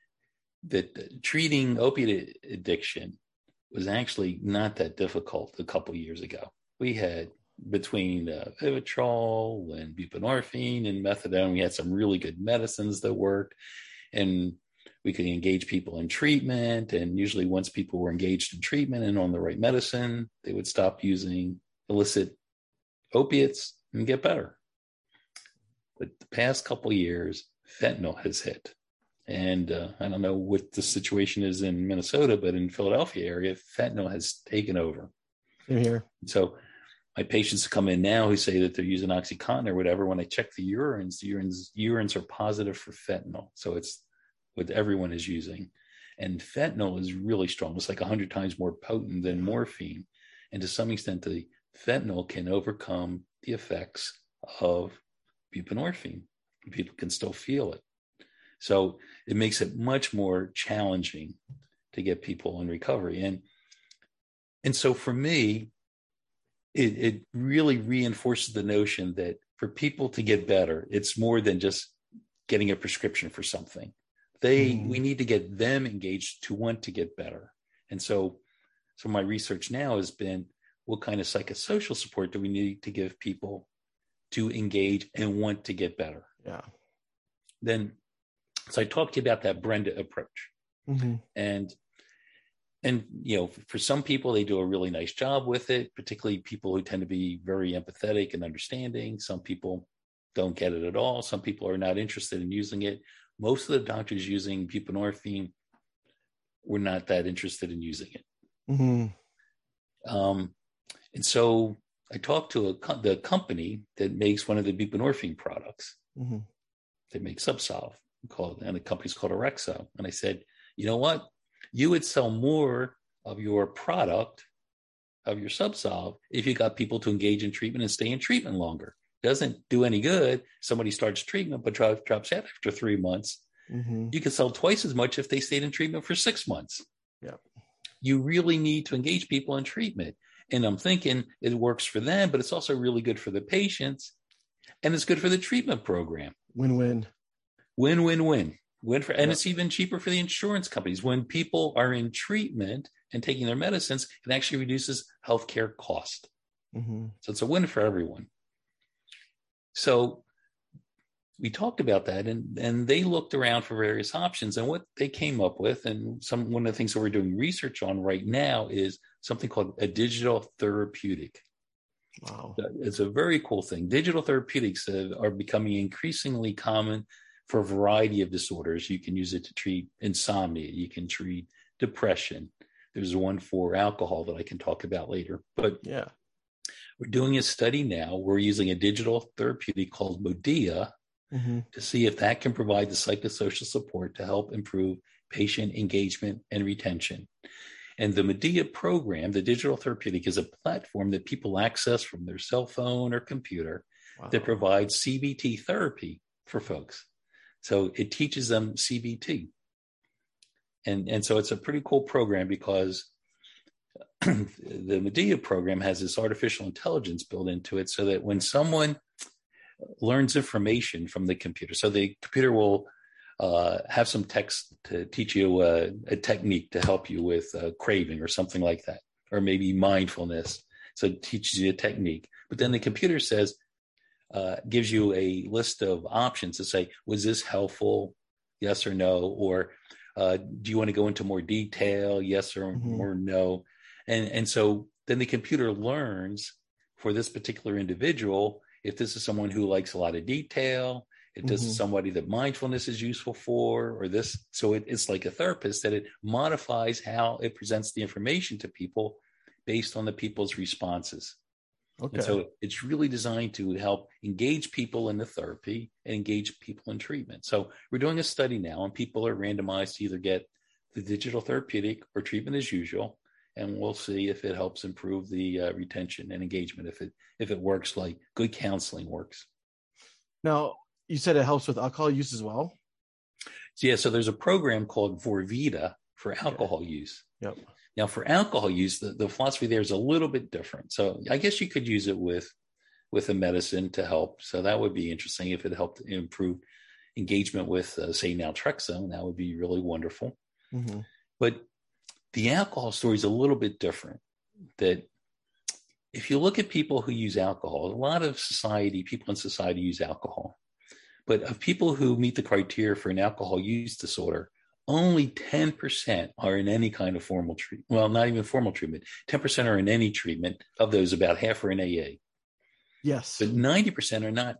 that treating opiate addiction was actually not that difficult a couple years ago. We had between uh, Vivitrol and buprenorphine and methadone, we had some really good medicines that worked, and we could engage people in treatment. And usually once people were engaged in treatment and on the right medicine, they would stop using illicit opiates and get better. But the past couple of years, fentanyl has hit. And uh, I don't know what the situation is in Minnesota, but in Philadelphia area, fentanyl has taken over. Same here. So my patients come in now who say that they're using OxyContin or whatever. When I check the urines, the urines, urines are positive for fentanyl. So it's what everyone is using. And fentanyl is really strong. It's like one hundred times more potent than morphine. And to some extent, the fentanyl can overcome the effects of buprenorphine. People can still feel it. So it makes it much more challenging to get people in recovery. And, and so for me, it, it really reinforces the notion that for people to get better, it's more than just getting a prescription for something. They, mm. we need to get them engaged to want to get better. And so, so my research now has been, what kind of psychosocial support do we need to give people to engage and want to get better? Yeah. Then, so I talked to you about that Brenda approach. Mm-hmm. And, and, you know, for some people, they do a really nice job with it, particularly people who tend to be very empathetic and understanding. Some people don't get it at all. Some people are not interested in using it. Most of the doctors using buprenorphine were not that interested in using it. Mm-hmm. Um, and so I talked to a, the company that makes one of the buprenorphine products. Mm-hmm. They make Subsolve, called, and the company's called Orexo. And I said, you know what? You would sell more of your product of your Subsolve if you got people to engage in treatment and stay in treatment longer. Doesn't do any good. Somebody starts treatment but drops, drops out after three months. Mm-hmm. You could sell twice as much if they stayed in treatment for six months. Yeah. You really need to engage people in treatment. And I'm thinking it works for them, but it's also really good for the patients and it's good for the treatment program. Win-win. Win-win-win. Win for, and yeah. It's even cheaper for the insurance companies. When people are in treatment and taking their medicines, it actually reduces healthcare cost. Mm-hmm. So it's a win for everyone. So we talked about that, and, and they looked around for various options, and what they came up with, and some one of the things that we're doing research on right now is something called a digital therapeutic. Wow. It's a very cool thing. Digital therapeutics are becoming increasingly common for a variety of disorders. You can use it to treat insomnia. You can treat depression. There's one for alcohol that I can talk about later. But yeah, we're doing a study now. We're using a digital therapeutic called Modea mm-hmm. to see if that can provide the psychosocial support to help improve patient engagement and retention. And the Modea program, the digital therapeutic, is a platform that people access from their cell phone or computer wow. that provides C B T therapy for folks. So it teaches them C B T. And, and so it's a pretty cool program because the Modea program has this artificial intelligence built into it so that when someone learns information from the computer, so the computer will uh, have some text to teach you a, a technique to help you with uh, craving or something like that, or maybe mindfulness. So it teaches you a technique. But then the computer says, uh, gives you a list of options to say, was this helpful? Yes or no? Or uh, do you want to go into more detail? Yes or, mm-hmm. or no? And, and so then the computer learns for this particular individual, if this is someone who likes a lot of detail, if this mm-hmm. is somebody that mindfulness is useful for, or this. So it, it's like a therapist that it modifies how it presents the information to people based on the people's responses. Okay. And so it's really designed to help engage people in the therapy and engage people in treatment. So we're doing a study now, and people are randomized to either get the digital therapeutic or treatment as usual. And we'll see if it helps improve the uh, retention and engagement, if it if it works like good counseling works. Now, you said it helps with alcohol use as well? So, yeah, so there's a program called Vorvida for alcohol okay. use. Yep. Now, for alcohol use, the, the philosophy there is a little bit different. So I guess you could use it with, with a medicine to help. So that would be interesting if it helped improve engagement with, uh, say, naltrexone. That would be really wonderful. Mm-hmm. But the alcohol story is a little bit different. That if you look at people who use alcohol, a lot of society, people in society use alcohol. But of people who meet the criteria for an alcohol use disorder, only ten percent are in any kind of formal treatment. Well, not even formal treatment. ten percent are in any treatment. Of those, about half are in A A. Yes. But ninety percent are not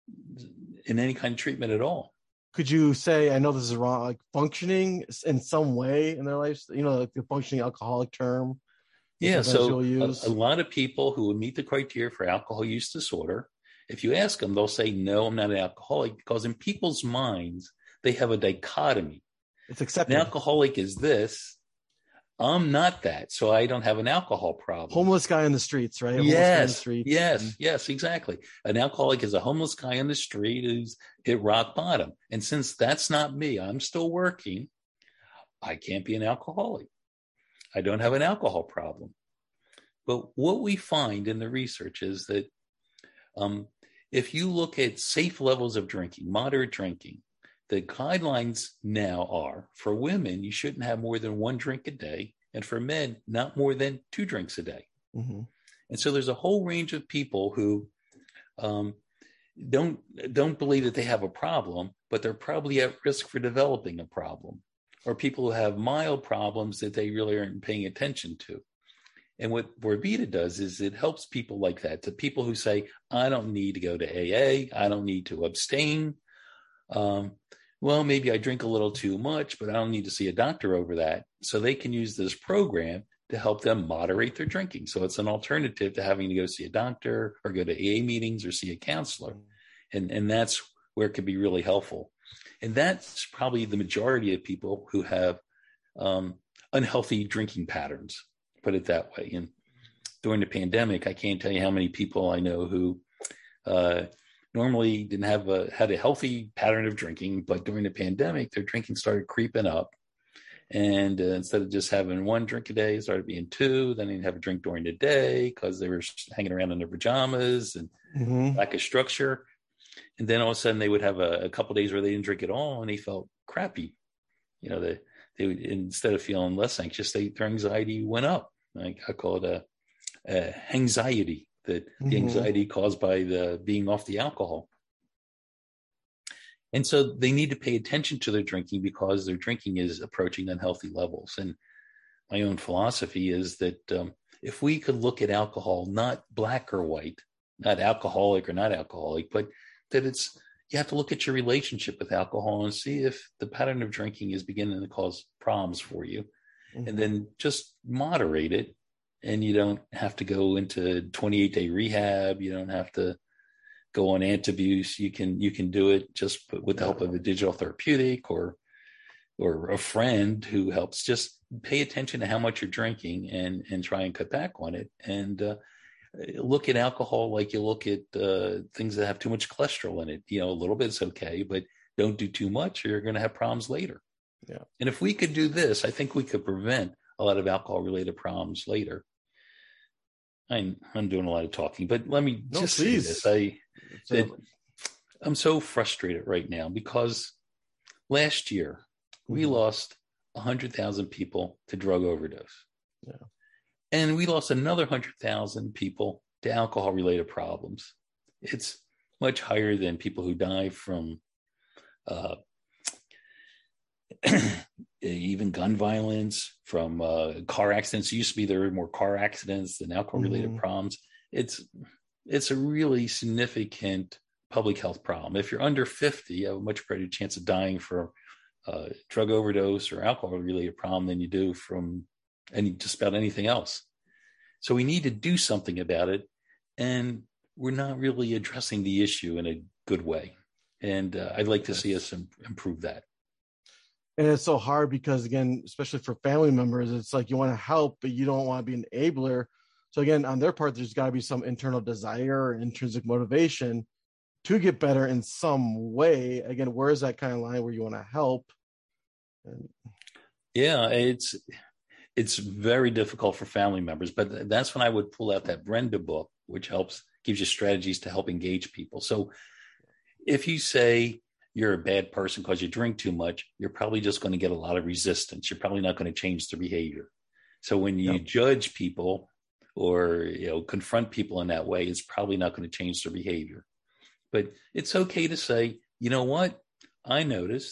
in any kind of treatment at all. Could you say, I know this is wrong, like functioning in some way in their lives, you know, like the functioning alcoholic term? Yeah, so a, a lot of people who would meet the criteria for alcohol use disorder, if you ask them, they'll say, no, I'm not an alcoholic, because in people's minds, they have a dichotomy. It's accepted. An alcoholic is this. I'm not that, so I don't have an alcohol problem. Homeless guy in the streets, right? A yes, guy in the streets. yes, and... yes, exactly. An alcoholic is a homeless guy on the street who's hit rock bottom. And since that's not me, I'm still working, I can't be an alcoholic. I don't have an alcohol problem. But what we find in the research is that um, if you look at safe levels of drinking, moderate drinking, the guidelines now are for women, you shouldn't have more than one drink a day. And for men, not more than two drinks a day. Mm-hmm. And so there's a whole range of people who um, don't, don't believe that they have a problem, but they're probably at risk for developing a problem, or people who have mild problems that they really aren't paying attention to. And what Vorvida does is it helps people like that, to people who say, I don't need to go to A A, I don't need to abstain. Um, well, maybe I drink a little too much, but I don't need to see a doctor over that. So they can use this program to help them moderate their drinking. So it's an alternative to having to go see a doctor or go to A A meetings or see a counselor. And, and that's where it can be really helpful. And that's probably the majority of people who have um, unhealthy drinking patterns, put it that way. And during the pandemic, I can't tell you how many people I know who uh, normally didn't have a, had a healthy pattern of drinking, but during the pandemic, their drinking started creeping up. And uh, instead of just having one drink a day, it started being two. Then they'd have a drink during the day because they were hanging around in their pajamas and mm-hmm. lack of structure. And then all of a sudden they would have a, a couple of days where they didn't drink at all and they felt crappy. You know, they, they would, instead of feeling less anxious, they, their anxiety went up. Like I call it a, a anxiety, that mm-hmm. the anxiety caused by the being off the alcohol. And so they need to pay attention to their drinking because their drinking is approaching unhealthy levels. And my own philosophy is that um, if we could look at alcohol, not black or white, not alcoholic or not alcoholic, but that it's, you have to look at your relationship with alcohol and see if the pattern of drinking is beginning to cause problems for you. Mm-hmm. And then just moderate it. And you don't have to go into twenty-eight day rehab. You don't have to go on antabuse. You can, you can do it just with the help of a digital therapeutic or, or a friend who helps. Just pay attention to how much you're drinking and, and try and cut back on it. And, uh, look at alcohol like you look at uh, things that have too much cholesterol in it. You know, a little bit's okay, but don't do too much or you're going to have problems later. Yeah. And if we could do this, I think we could prevent a lot of alcohol related problems later. I'm, I'm doing a lot of talking, but let me no, just please. say this. I, that I'm so frustrated right now because last year mm-hmm. we lost one hundred thousand people to drug overdose. Yeah. And we lost another one hundred thousand people to alcohol-related problems. It's much higher than people who die from uh, even gun violence, from uh, car accidents. It used to be there were more car accidents than alcohol-related mm-hmm. problems. It's it's a really significant public health problem. If you're under fifty, you have a much greater chance of dying from uh, drug overdose or alcohol-related problem than you do from any just about anything else. So we need to do something about it. And we're not really addressing the issue in a good way. And uh, I'd like to see us im- improve that. And it's so hard because, again, especially for family members, it's like you want to help, but you don't want to be an enabler. So again, on their part, there's got to be some internal desire or intrinsic motivation to get better in some way. Again, where is that kind of line where you want to help? And... Yeah, it's... It's very difficult for family members, but that's when I would pull out that Brenda book, which helps, gives you strategies to help engage people. So if you say you're a bad person because you drink too much, you're probably just going to get a lot of resistance. You're probably not going to change the behavior. So when you yep. judge people or, you know, confront people in that way, it's probably not going to change their behavior. But it's okay to say, you know what? I noticed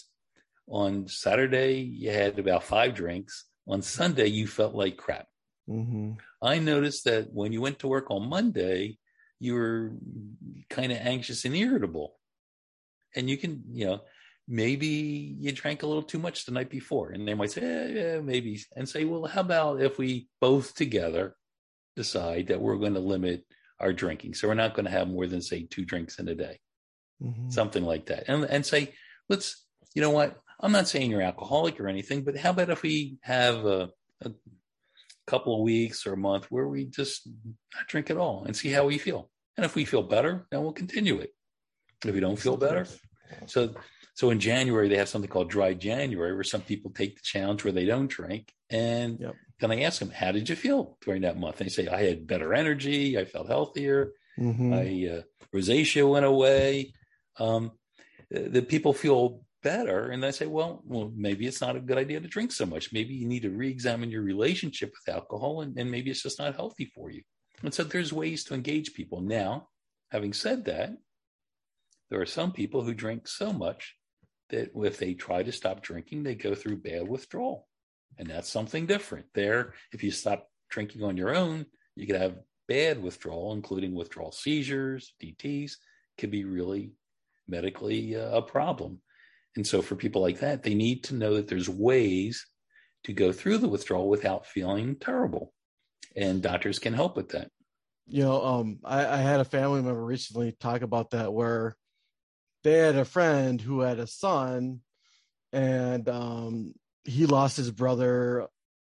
on Saturday you had about five drinks. On Sunday, you felt like crap. Mm-hmm. I noticed that when you went to work on Monday, you were kind of anxious and irritable. And you can, you know, maybe you drank a little too much the night before. And they might say, eh, yeah, maybe. And say, well, how about if we both together decide that we're going to limit our drinking? So we're not going to have more than, say, two drinks in a day. Mm-hmm. Something like that. And, and say, let's, you know what? I'm not saying you're alcoholic or anything, but how about if we have a, a couple of weeks or a month where we just not drink at all and see how we feel? And if we feel better, then we'll continue it. If we don't feel better. So, so in January, they have something called Dry January, where some people take the challenge where they don't drink. And yep. then I ask them, how did you feel during that month? And they say, I had better energy. I felt healthier. Mm-hmm. My uh, rosacea went away. Um, the, the people feel better. And I say, well, well, maybe it's not a good idea to drink so much. Maybe you need to re-examine your relationship with alcohol, and, and maybe it's just not healthy for you. And so there's ways to engage people. Now, having said that, there are some people who drink so much that if they try to stop drinking, they go through bad withdrawal. And that's something different. There, if you stop drinking on your own, you could have bad withdrawal, including withdrawal seizures, D Ts, could be really medically uh, a problem. And so for people like that, they need to know that there's ways to go through the withdrawal without feeling terrible. And doctors can help with that. You know, um, I, I had a family member recently talk about that, where they had a friend who had a son, and um, he lost his brother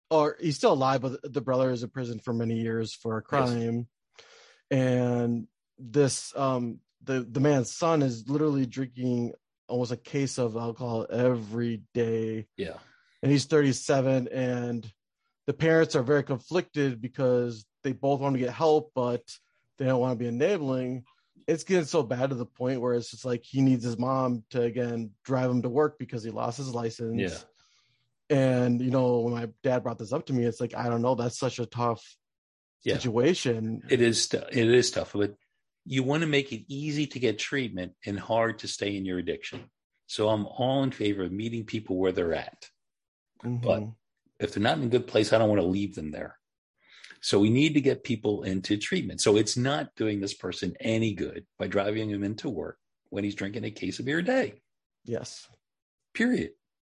or he's still alive, but the brother is in prison for many years for a crime. Yes. And this, um, the, the man's son is literally drinking almost a case of alcohol every day. Yeah. And he's thirty-seven, and the parents are very conflicted because they both want to get help, but they don't want to be enabling. It's getting so bad to the point where it's just like he needs his mom to, again, drive him to work because he lost his license. Yeah. And, you know, when my dad brought this up to me, it's like, I don't know, that's such a tough yeah. situation. It is, it is tough, but you want to make it easy to get treatment and hard to stay in your addiction. So I'm all in favor of meeting people where they're at. Mm-hmm. But if they're not in a good place, I don't want to leave them there. So we need to get people into treatment. So it's not doing this person any good by driving him into work when he's drinking a case of beer a day. Yes. Period.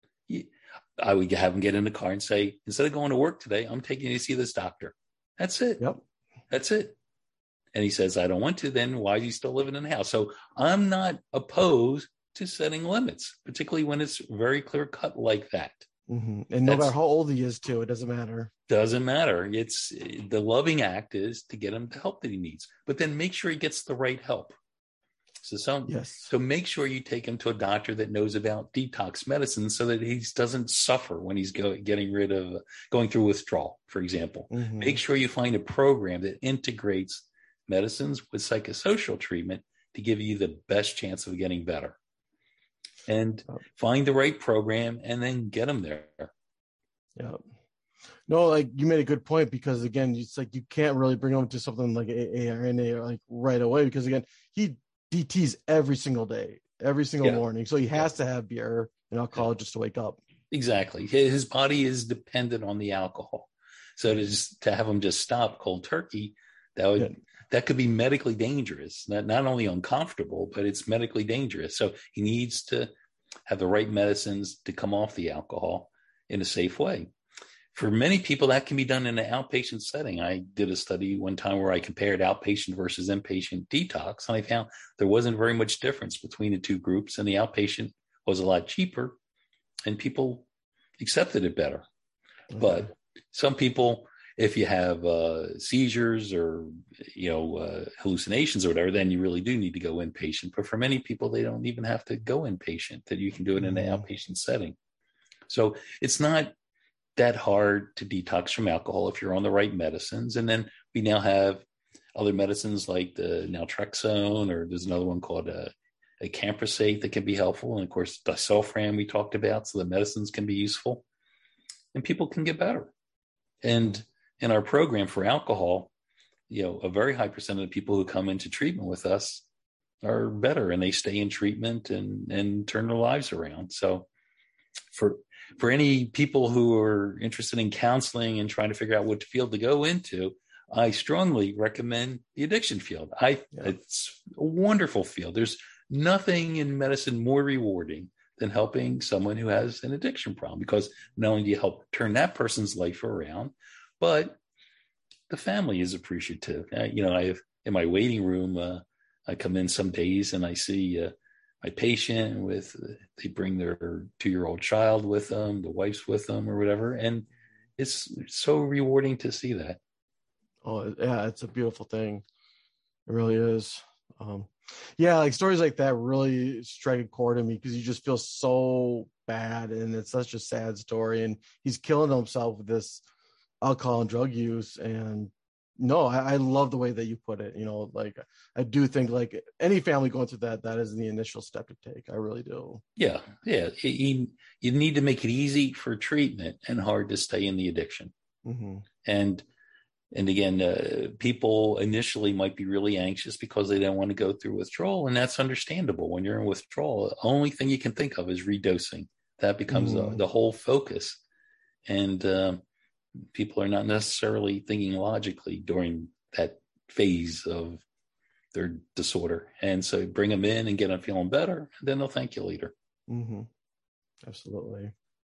I would have him get in the car and say, instead of going to work today, I'm taking you to see this doctor. That's it. Yep. That's it. And he says, I don't want to, then why is he still living in the house? So I'm not opposed to setting limits, particularly when it's very clear cut like that. Mm-hmm. And no That's, matter how old he is too, it doesn't matter. Doesn't matter. It's the loving act is to get him the help that he needs, but then make sure he gets the right help. So some, yes. so make sure you take him to a doctor that knows about detox medicine so that he doesn't suffer when he's go, getting rid of going through withdrawal, for example. Mm-hmm. Make sure you find a program that integrates medicines with psychosocial treatment to give you the best chance of getting better. And find the right program and then get them there. Yeah. No, like you made a good point, because again, it's like you can't really bring him to something like A A or N A like right away, because again, he D Ts every single day, every single yeah. morning. So he has yeah. to have beer and alcohol yeah. just to wake up. Exactly. His body is dependent on the alcohol. So to just to have him just stop cold turkey, that would yeah. that could be medically dangerous. Not not only uncomfortable, but it's medically dangerous. So he needs to have the right medicines to come off the alcohol in a safe way. For many people, that can be done in an outpatient setting. I did a study one time where I compared outpatient versus inpatient detox, and I found there wasn't very much difference between the two groups, and the outpatient was a lot cheaper, and people accepted it better. Okay. But some people, if you have uh, seizures or you know uh, hallucinations or whatever, then you really do need to go inpatient. But for many people, they don't even have to go inpatient; that you can do it in an outpatient setting. So it's not that hard to detox from alcohol if you're on the right medicines. And then we now have other medicines like the naltrexone, or there's another one called a, a camprosate that can be helpful. And of course, disulfiram we talked about, so the medicines can be useful and people can get better. And in our program for alcohol, you know, a very high percent of the people who come into treatment with us are better, and they stay in treatment and, and turn their lives around. So for For any people who are interested in counseling and trying to figure out what field to go into, I strongly recommend the addiction field. I, yeah. It's a wonderful field. There's nothing in medicine more rewarding than helping someone who has an addiction problem, because not only do you help turn that person's life around, but the family is appreciative. Uh, you know, I have in my waiting room, uh, I come in some days and I see uh, my patient with, they bring their two-year-old child with them, the wife's with them or whatever. And it's so rewarding to see that. Oh yeah, it's a beautiful thing. It really is. Um, yeah, like stories like that really strike a chord in me, because you just feel so bad, and it's such a sad story. And he's killing himself with this alcohol and drug use. And no, I, I love the way that you put it. You know, like I do think like any family going through that, that is the initial step to take. I really do. Yeah. Yeah. You, you need to make it easy for treatment and hard to stay in the addiction. Mm-hmm. And, and again, uh, people initially might be really anxious because they don't want to go through withdrawal. And that's understandable. When you're in withdrawal, the only thing you can think of is redosing. That becomes mm-hmm. the, the whole focus. And, um, people are not necessarily thinking logically during that phase of their disorder. And so bring them in and get them feeling better, and then they'll thank you later. Mm-hmm. Absolutely.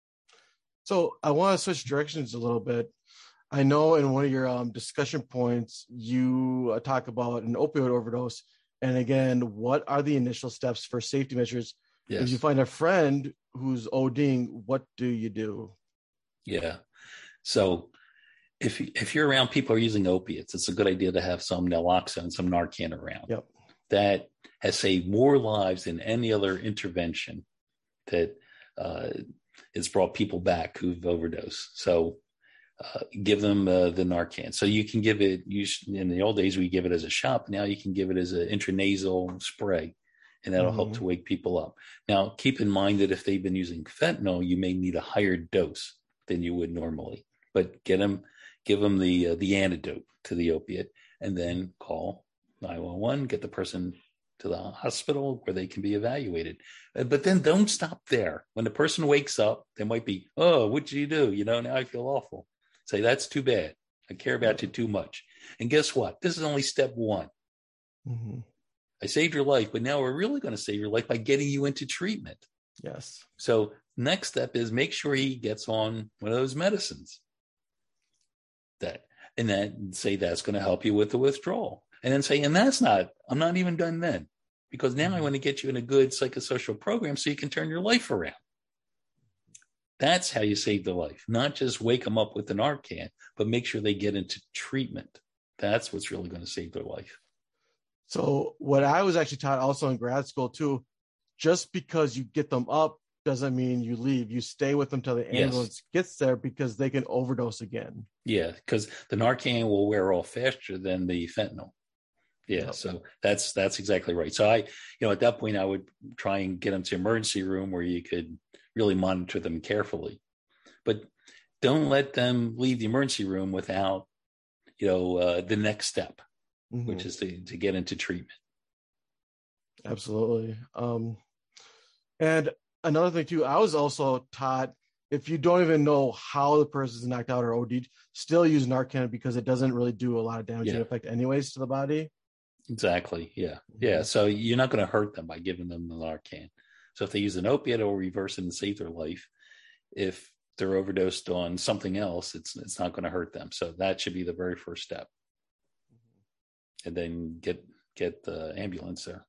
So I want to switch directions a little bit. I know in one of your um, discussion points, you uh, talk about an opioid overdose. And again, what are the initial steps for safety measures? Yes. If you find a friend who's ODing, what do you do? Yeah. So if if you're around people who are using opiates, it's a good idea to have some naloxone, some Narcan around. Yep. That has saved more lives than any other intervention that uh, has brought people back who've overdosed. So uh, give them uh, the Narcan. So you can give it, you should, in the old days, we give it as a shot. Now you can give it as an intranasal spray, and that'll mm-hmm. help to wake people up. Now, keep in mind that if they've been using fentanyl, you may need a higher dose than you would normally. But get them, give them the uh, the antidote to the opiate, and then call nine one one, get the person to the hospital where they can be evaluated. But then don't stop there. When the person wakes up, they might be, oh, what did you do? You know, now I feel awful. Say, that's too bad. I care about you too much. And guess what? This is only step one. Mm-hmm. I saved your life, but now we're really going to save your life by getting you into treatment. Yes. So next step is make sure he gets on one of those medicines. That and then say that's going to help you with the withdrawal. And then say, and that's not, I'm not even done then. Because now I want to get you in a good psychosocial program so you can turn your life around. That's how you save their life. Not just wake them up with an Narcan, but make sure they get into treatment. That's what's really going to save their life. So what I was actually taught also in grad school too, just because you get them up doesn't mean you leave. You stay with them till the ambulance yes. gets there because they can overdose again. Yeah, because the Narcan will wear off faster than the fentanyl. Yeah, yep. So that's that's exactly right. So I, you know, at that point I would try and get them to emergency room where you could really monitor them carefully. But don't let them leave the emergency room without, you know, uh, the next step, mm-hmm. which is to, to get into treatment. Absolutely. Um, and another thing too, I was also taught if you don't even know how the person's knocked out or O D'd, still use Narcan because it doesn't really do a lot of damaging yeah. effect anyways to the body. Exactly. Yeah. Yeah. So you're not going to hurt them by giving them the Narcan. So if they use an opiate, it'll reverse it and save their life. If they're overdosed on something else, it's it's not going to hurt them. So that should be the very first step. And then get get the ambulance there.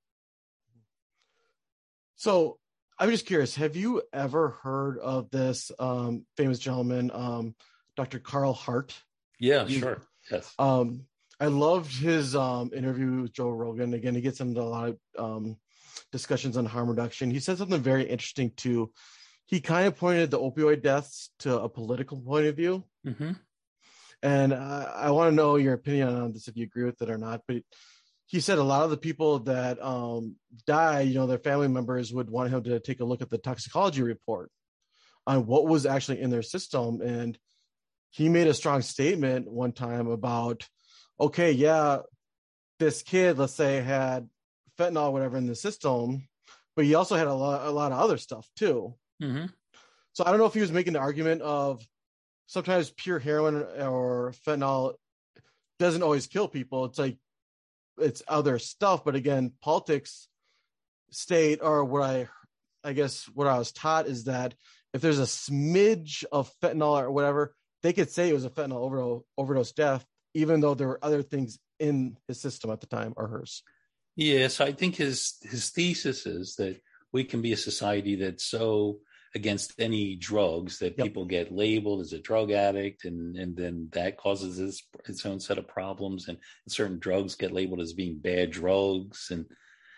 So I'm just curious, have you ever heard of this um, famous gentleman, um, Doctor Carl Hart? Yeah, you, sure. Yes. Um, I loved his um, interview with Joe Rogan. Again, he gets into a lot of um, discussions on harm reduction. He said something very interesting too. He kind of pointed the opioid deaths to a political point of view. Mm-hmm. And uh, I want to know your opinion on this, if you agree with it or not. But he said a lot of the people that um, die, you know, their family members would want him to take a look at the toxicology report on what was actually in their system. And he made a strong statement one time about, okay, yeah, this kid, let's say, had fentanyl or whatever in the system, but he also had a lot, a lot of other stuff too. Mm-hmm. So I don't know if he was making the argument of sometimes pure heroin or fentanyl doesn't always kill people. It's like, it's other stuff. But again, politics state, or what I, I guess what I was taught is that if there's a smidge of fentanyl or whatever, they could say it was a fentanyl overdose, overdose death, even though there were other things in his system at the time, or hers. Yes, I think his his thesis is that we can be a society that's so against any drugs that yep. people get labeled as a drug addict, and, and then that causes its, its own set of problems, and certain drugs get labeled as being bad drugs. And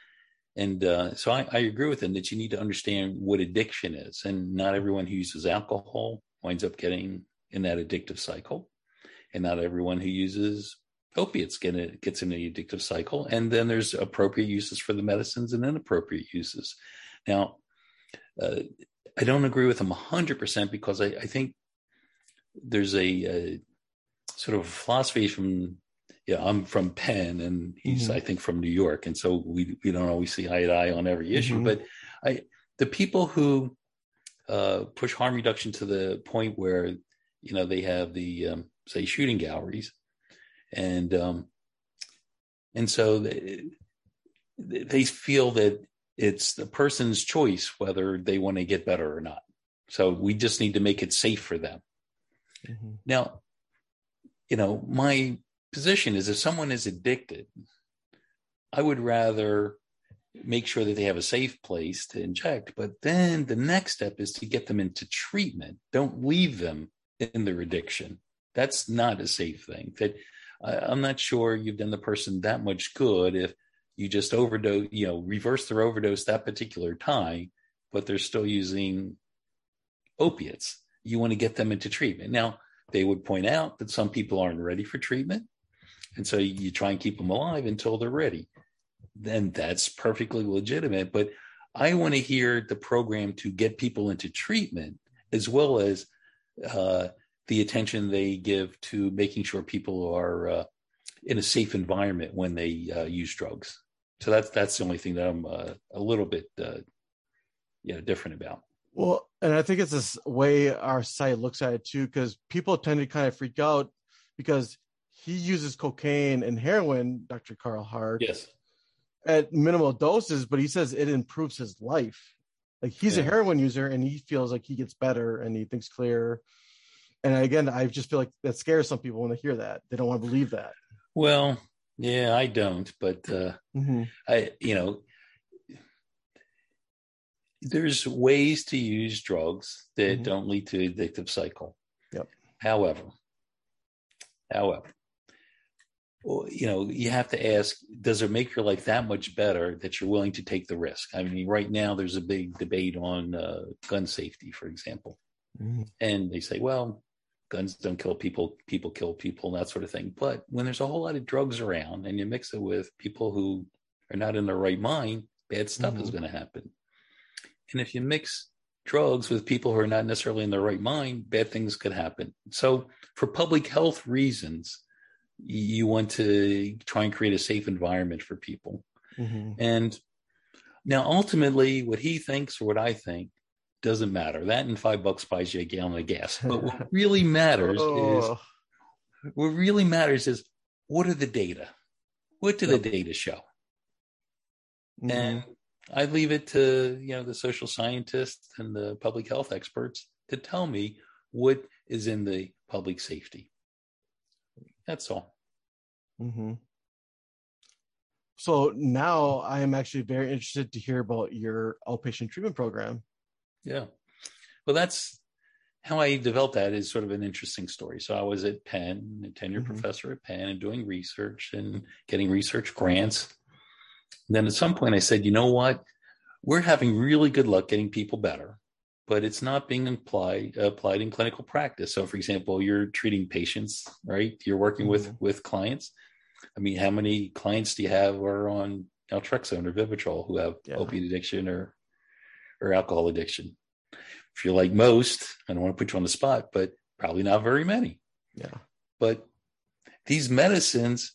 and uh, so I, I agree with him that you need to understand what addiction is, and not everyone who uses alcohol winds up getting in that addictive cycle, and not everyone who uses opiates get it, gets in the addictive cycle. And then there's appropriate uses for the medicines and inappropriate uses. Now, uh, I don't agree with him one hundred percent because I, I think there's a, a sort of philosophy from, yeah, I'm from Penn and he's, mm-hmm. I think, from New York. And so we we don't always see eye to eye on every issue. Mm-hmm. But I the people who uh, push harm reduction to the point where, you know, they have the, um, say, shooting galleries. And um, and so they, they feel that it's the person's choice whether they want to get better or not. So we just need to make it safe for them. Mm-hmm. Now, you know, my position is if someone is addicted, I would rather make sure that they have a safe place to inject. But then the next step is to get them into treatment. Don't leave them in their addiction. That's not a safe thing. That uh, I'm not sure you've done the person that much good if you just overdose, you know, reverse their overdose that particular time, but they're still using opiates. You want to get them into treatment. Now, they would point out that some people aren't ready for treatment. And so you try and keep them alive until they're ready. Then that's perfectly legitimate. But I want to hear the program to get people into treatment, as well as uh, the attention they give to making sure people are uh, in a safe environment when they uh, use drugs. So that's that's the only thing that I'm uh, a little bit uh, you know, different about. Well, and I think it's this way our site looks at it too, because people tend to kind of freak out because he uses cocaine and heroin, Doctor Carl Hart, yes, at minimal doses, but he says it improves his life. Like he's yeah. a heroin user and he feels like he gets better and he thinks clearer. And again, I just feel like that scares some people when they hear that. They don't want to believe that. Well, yeah, I don't, but uh, mm-hmm. I, you know, there's ways to use drugs that mm-hmm. don't lead to addictive cycle. Yep. However, however, well, you know, you have to ask, does it make your life that much better that you're willing to take the risk? I mean, right now there's a big debate on uh, gun safety, for example. Mm-hmm. And they say, well, guns don't kill people, people kill people, and that sort of thing. But when there's a whole lot of drugs around and you mix it with people who are not in their right mind, bad stuff mm-hmm. is going to happen. And if you mix drugs with people who are not necessarily in their right mind, bad things could happen. So for public health reasons, you want to try and create a safe environment for people. Mm-hmm. And now ultimately what he thinks or what I think doesn't matter. That and five bucks buys you a gallon of gas. But what really matters oh. is what really matters is what are the data? What do yep. the data show? Mm-hmm. And I leave it to, you know, the social scientists and the public health experts to tell me what is in the public safety. That's all. Mm-hmm. So now I am actually very interested to hear about your outpatient treatment program. Yeah. Well, that's how I developed that is sort of an interesting story. So I was at Penn, a tenured mm-hmm. professor at Penn, and doing research and getting research grants. And then at some point I said, you know what? We're having really good luck getting people better, but it's not being applied applied in clinical practice. So, for example, you're treating patients, right? You're working mm-hmm. with, with clients. I mean, how many clients do you have who are on naltrexone or Vivitrol who have yeah. opiate addiction or or alcohol addiction? If you're like most, I don't want to put you on the spot, but probably not very many. Yeah. But these medicines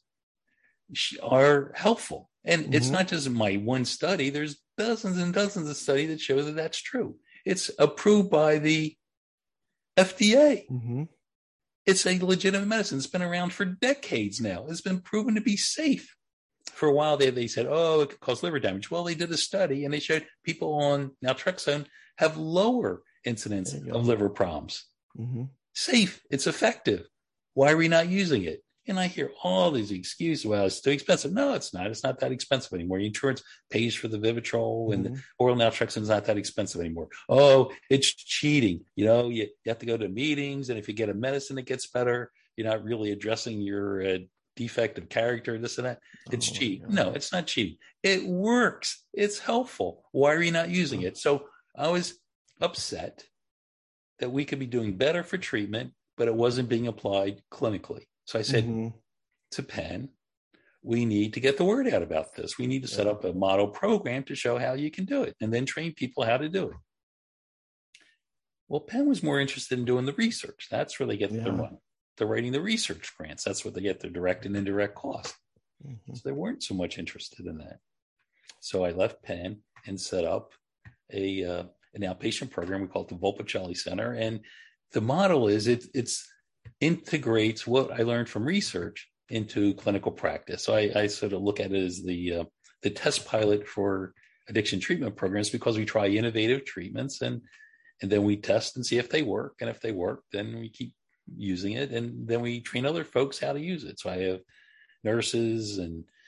are helpful. And mm-hmm. it's not just my one study. There's dozens and dozens of studies that show that that's true. It's approved by the F D A. Mm-hmm. It's a legitimate medicine. It's been around for decades now. It's been proven to be safe. For a while, they, they said, oh, it could cause liver damage. Well, they did a study and they showed people on naltrexone have lower incidence of liver problems. Mm-hmm. Safe. It's effective. Why are we not using it? And I hear all these excuses. Well, it's too expensive. No, it's not. It's not that expensive anymore. The insurance pays for the Vivitrol, mm-hmm. and the oral naltrexone is not that expensive anymore. Oh, it's cheating. You know, you, you have to go to meetings, and if you get a medicine that gets better, you're not really addressing your uh, defect of character, this and that. It's oh, cheating. No, it's not cheating. It works. It's helpful. Why are you not using it? So I was upset that we could be doing better for treatment, but it wasn't being applied clinically. So I said mm-hmm. to Penn, we need to get the word out about this. We need to set yeah. up a model program to show how you can do it and then train people how to do it. Well, Penn was more interested in doing the research. That's where they get yeah. their money. They're writing the research grants. That's where they get their direct and indirect costs. Mm-hmm. So they weren't so much interested in that. So I left Penn and set up a uh, an outpatient program. We call it the Volpicelli Center. And the model is it, it's integrates what I learned from research into clinical practice. So I, I sort of look at it as the uh, the test pilot for addiction treatment programs, because we try innovative treatments and and then we test and see if they work. And if they work, then we keep using it, and then we train other folks how to use it. So I have nurses and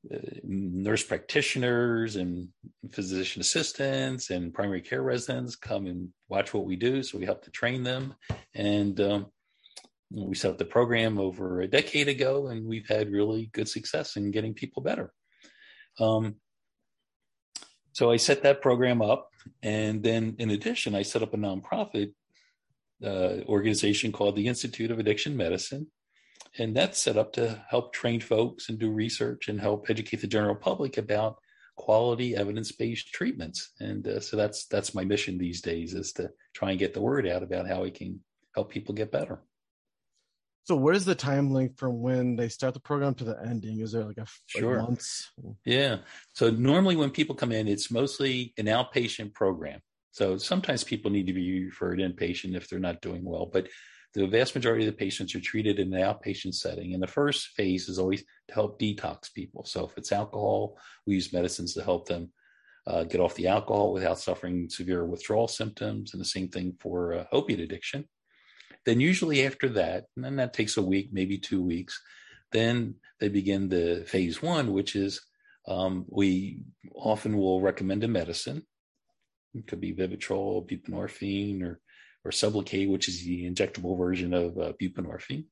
uh, nurse practitioners and physician assistants and primary care residents come and watch what we do. So we help to train them. And um, we set up the program over a decade ago, and we've had really good success in getting people better. Um, so I set that program up. And then in addition, I set up a nonprofit uh, organization called the Institute of Addiction Medicine. And that's set up to help train folks and do research and help educate the general public about quality evidence-based treatments. And uh, so that's that's my mission these days, is to try and get the word out about how we can help people get better. So what is the time length from when they start the program to the ending? Is there like a sure. like months? Yeah. So normally when people come in, it's mostly an outpatient program. So sometimes people need to be referred inpatient if they're not doing well, but the vast majority of the patients are treated in an outpatient setting. And the first phase is always to help detox people. So if it's alcohol, we use medicines to help them uh, get off the alcohol without suffering severe withdrawal symptoms. And the same thing for uh, opiate addiction. Then usually after that, and then that takes a week, maybe two weeks, then they begin the phase one, which is um, we often will recommend a medicine. It could be Vivitrol, buprenorphine, or or Sublocade, which is the injectable version of uh, buprenorphine.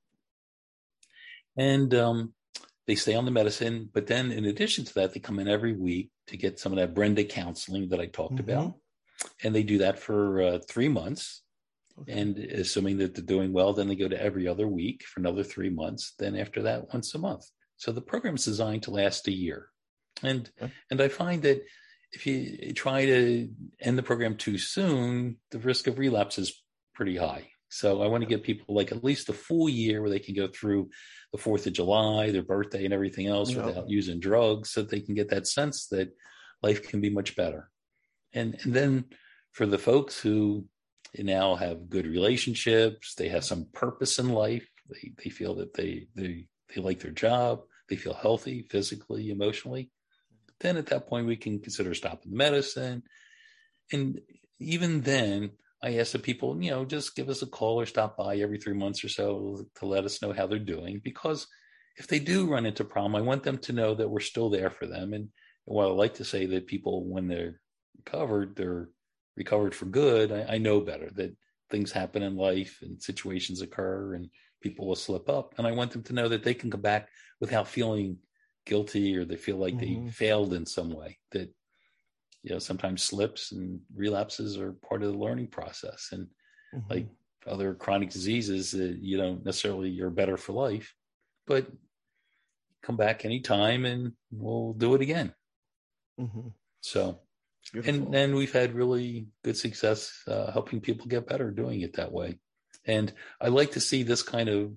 And um, they stay on the medicine, but then in addition to that, they come in every week to get some of that Brenda counseling that I talked mm-hmm. about. And they do that for uh, three months. Okay. And assuming that they're doing well, then they go to every other week for another three months. Then after that, once a month. So the program is designed to last a year. And okay. and I find that if you try to end the program too soon, the risk of relapse is pretty high. So I want to give people like at least a full year where they can go through the fourth of July, their birthday and everything else yep. without using drugs, so that they can get that sense that life can be much better. And, and then for the folks who now have good relationships, they have some purpose in life, they, they feel that they, they, they like their job, they feel healthy, physically, emotionally, then at that point we can consider stopping the medicine. And even then, I ask the people, you know, just give us a call or stop by every three months or so to let us know how they're doing. Because if they do run into a problem, I want them to know that we're still there for them. And while I like to say that people, when they're recovered, they're recovered for good, I, I know better that things happen in life and situations occur and people will slip up. And I want them to know that they can come back without feeling guilty or they feel like mm-hmm. they failed in some way, that, you know, sometimes slips and relapses are part of the learning process. And mm-hmm. like other chronic diseases, uh, you don't necessarily, you're better for life, but come back anytime and we'll do it again. Mm-hmm. So, and then we've had really good success uh, helping people get better doing it that way. And I like to see this kind of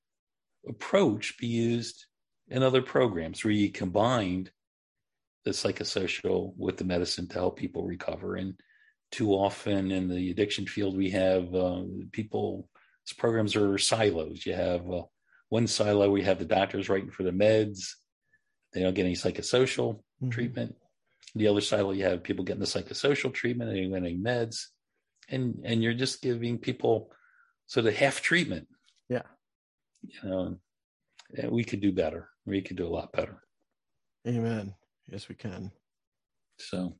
approach be used in other programs where you combined the psychosocial with the medicine to help people recover. And too often in the addiction field, we have uh, people, these programs are silos. You have uh, one silo where you have the doctors writing for the meds. They don't get any psychosocial mm-hmm. treatment. The other silo, you have people getting the psychosocial treatment and getting meds. And, and you're just giving people sort of half treatment. Yeah. You know, we could do better. We could do a lot better. Amen. Yes, we can. So,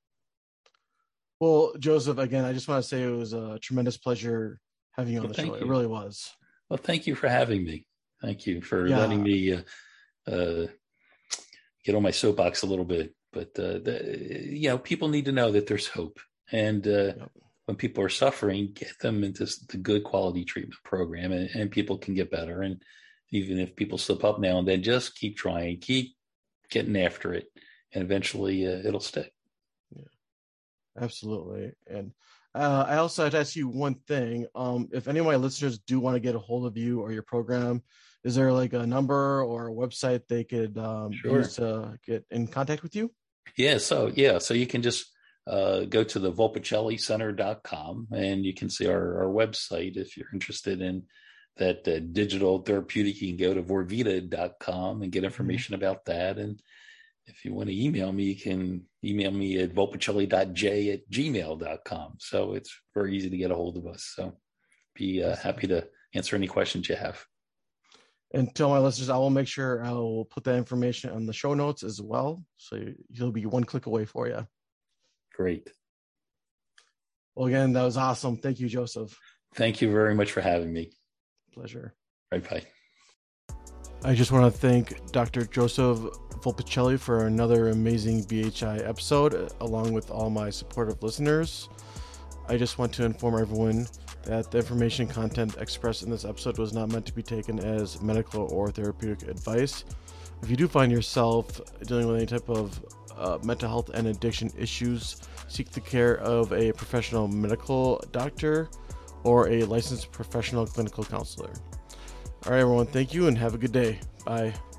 well, Joseph, again, I just want to say it was a tremendous pleasure having you on well, the show. You. It really was. Well, thank you for having me. Thank you for yeah. letting me uh, uh, get on my soapbox a little bit. But, uh, the, you know, people need to know that there's hope. And uh, yep. when people are suffering, get them into the good quality treatment program and, and people can get better. And even if people slip up now and then, just keep trying, keep getting after it, and eventually uh, it'll stick. Yeah, absolutely. And uh, I also had to ask you one thing. Um, if any of my listeners do want to get a hold of you or your program, is there like a number or a website they could um, sure. use to get in contact with you? Yeah. So, yeah. So you can just uh, go to the volpicelli center dot com and you can see our, our website if you're interested in that uh, digital therapeutic. You can go to vorvita dot com and get information mm-hmm. about that. And if you want to email me, you can email me at volpicelli dot j at gmail dot com. So it's very easy to get a hold of us. So be uh, happy to answer any questions you have. And tell my listeners, I will make sure I will put that information on the show notes as well. So he'll be one click away for you. Great. Well, again, that was awesome. Thank you, Joseph. Thank you very much for having me. Pleasure. Right, bye. I just want to thank Doctor Joseph Volpicelli for another amazing B H I episode, along with all my supportive listeners. I just want to inform everyone that the information content expressed in this episode was not meant to be taken as medical or therapeutic advice. If you do find yourself dealing with any type of uh, mental health and addiction issues, seek the care of a professional medical doctor or a licensed professional clinical counselor. All right, everyone, thank you and have a good day. Bye.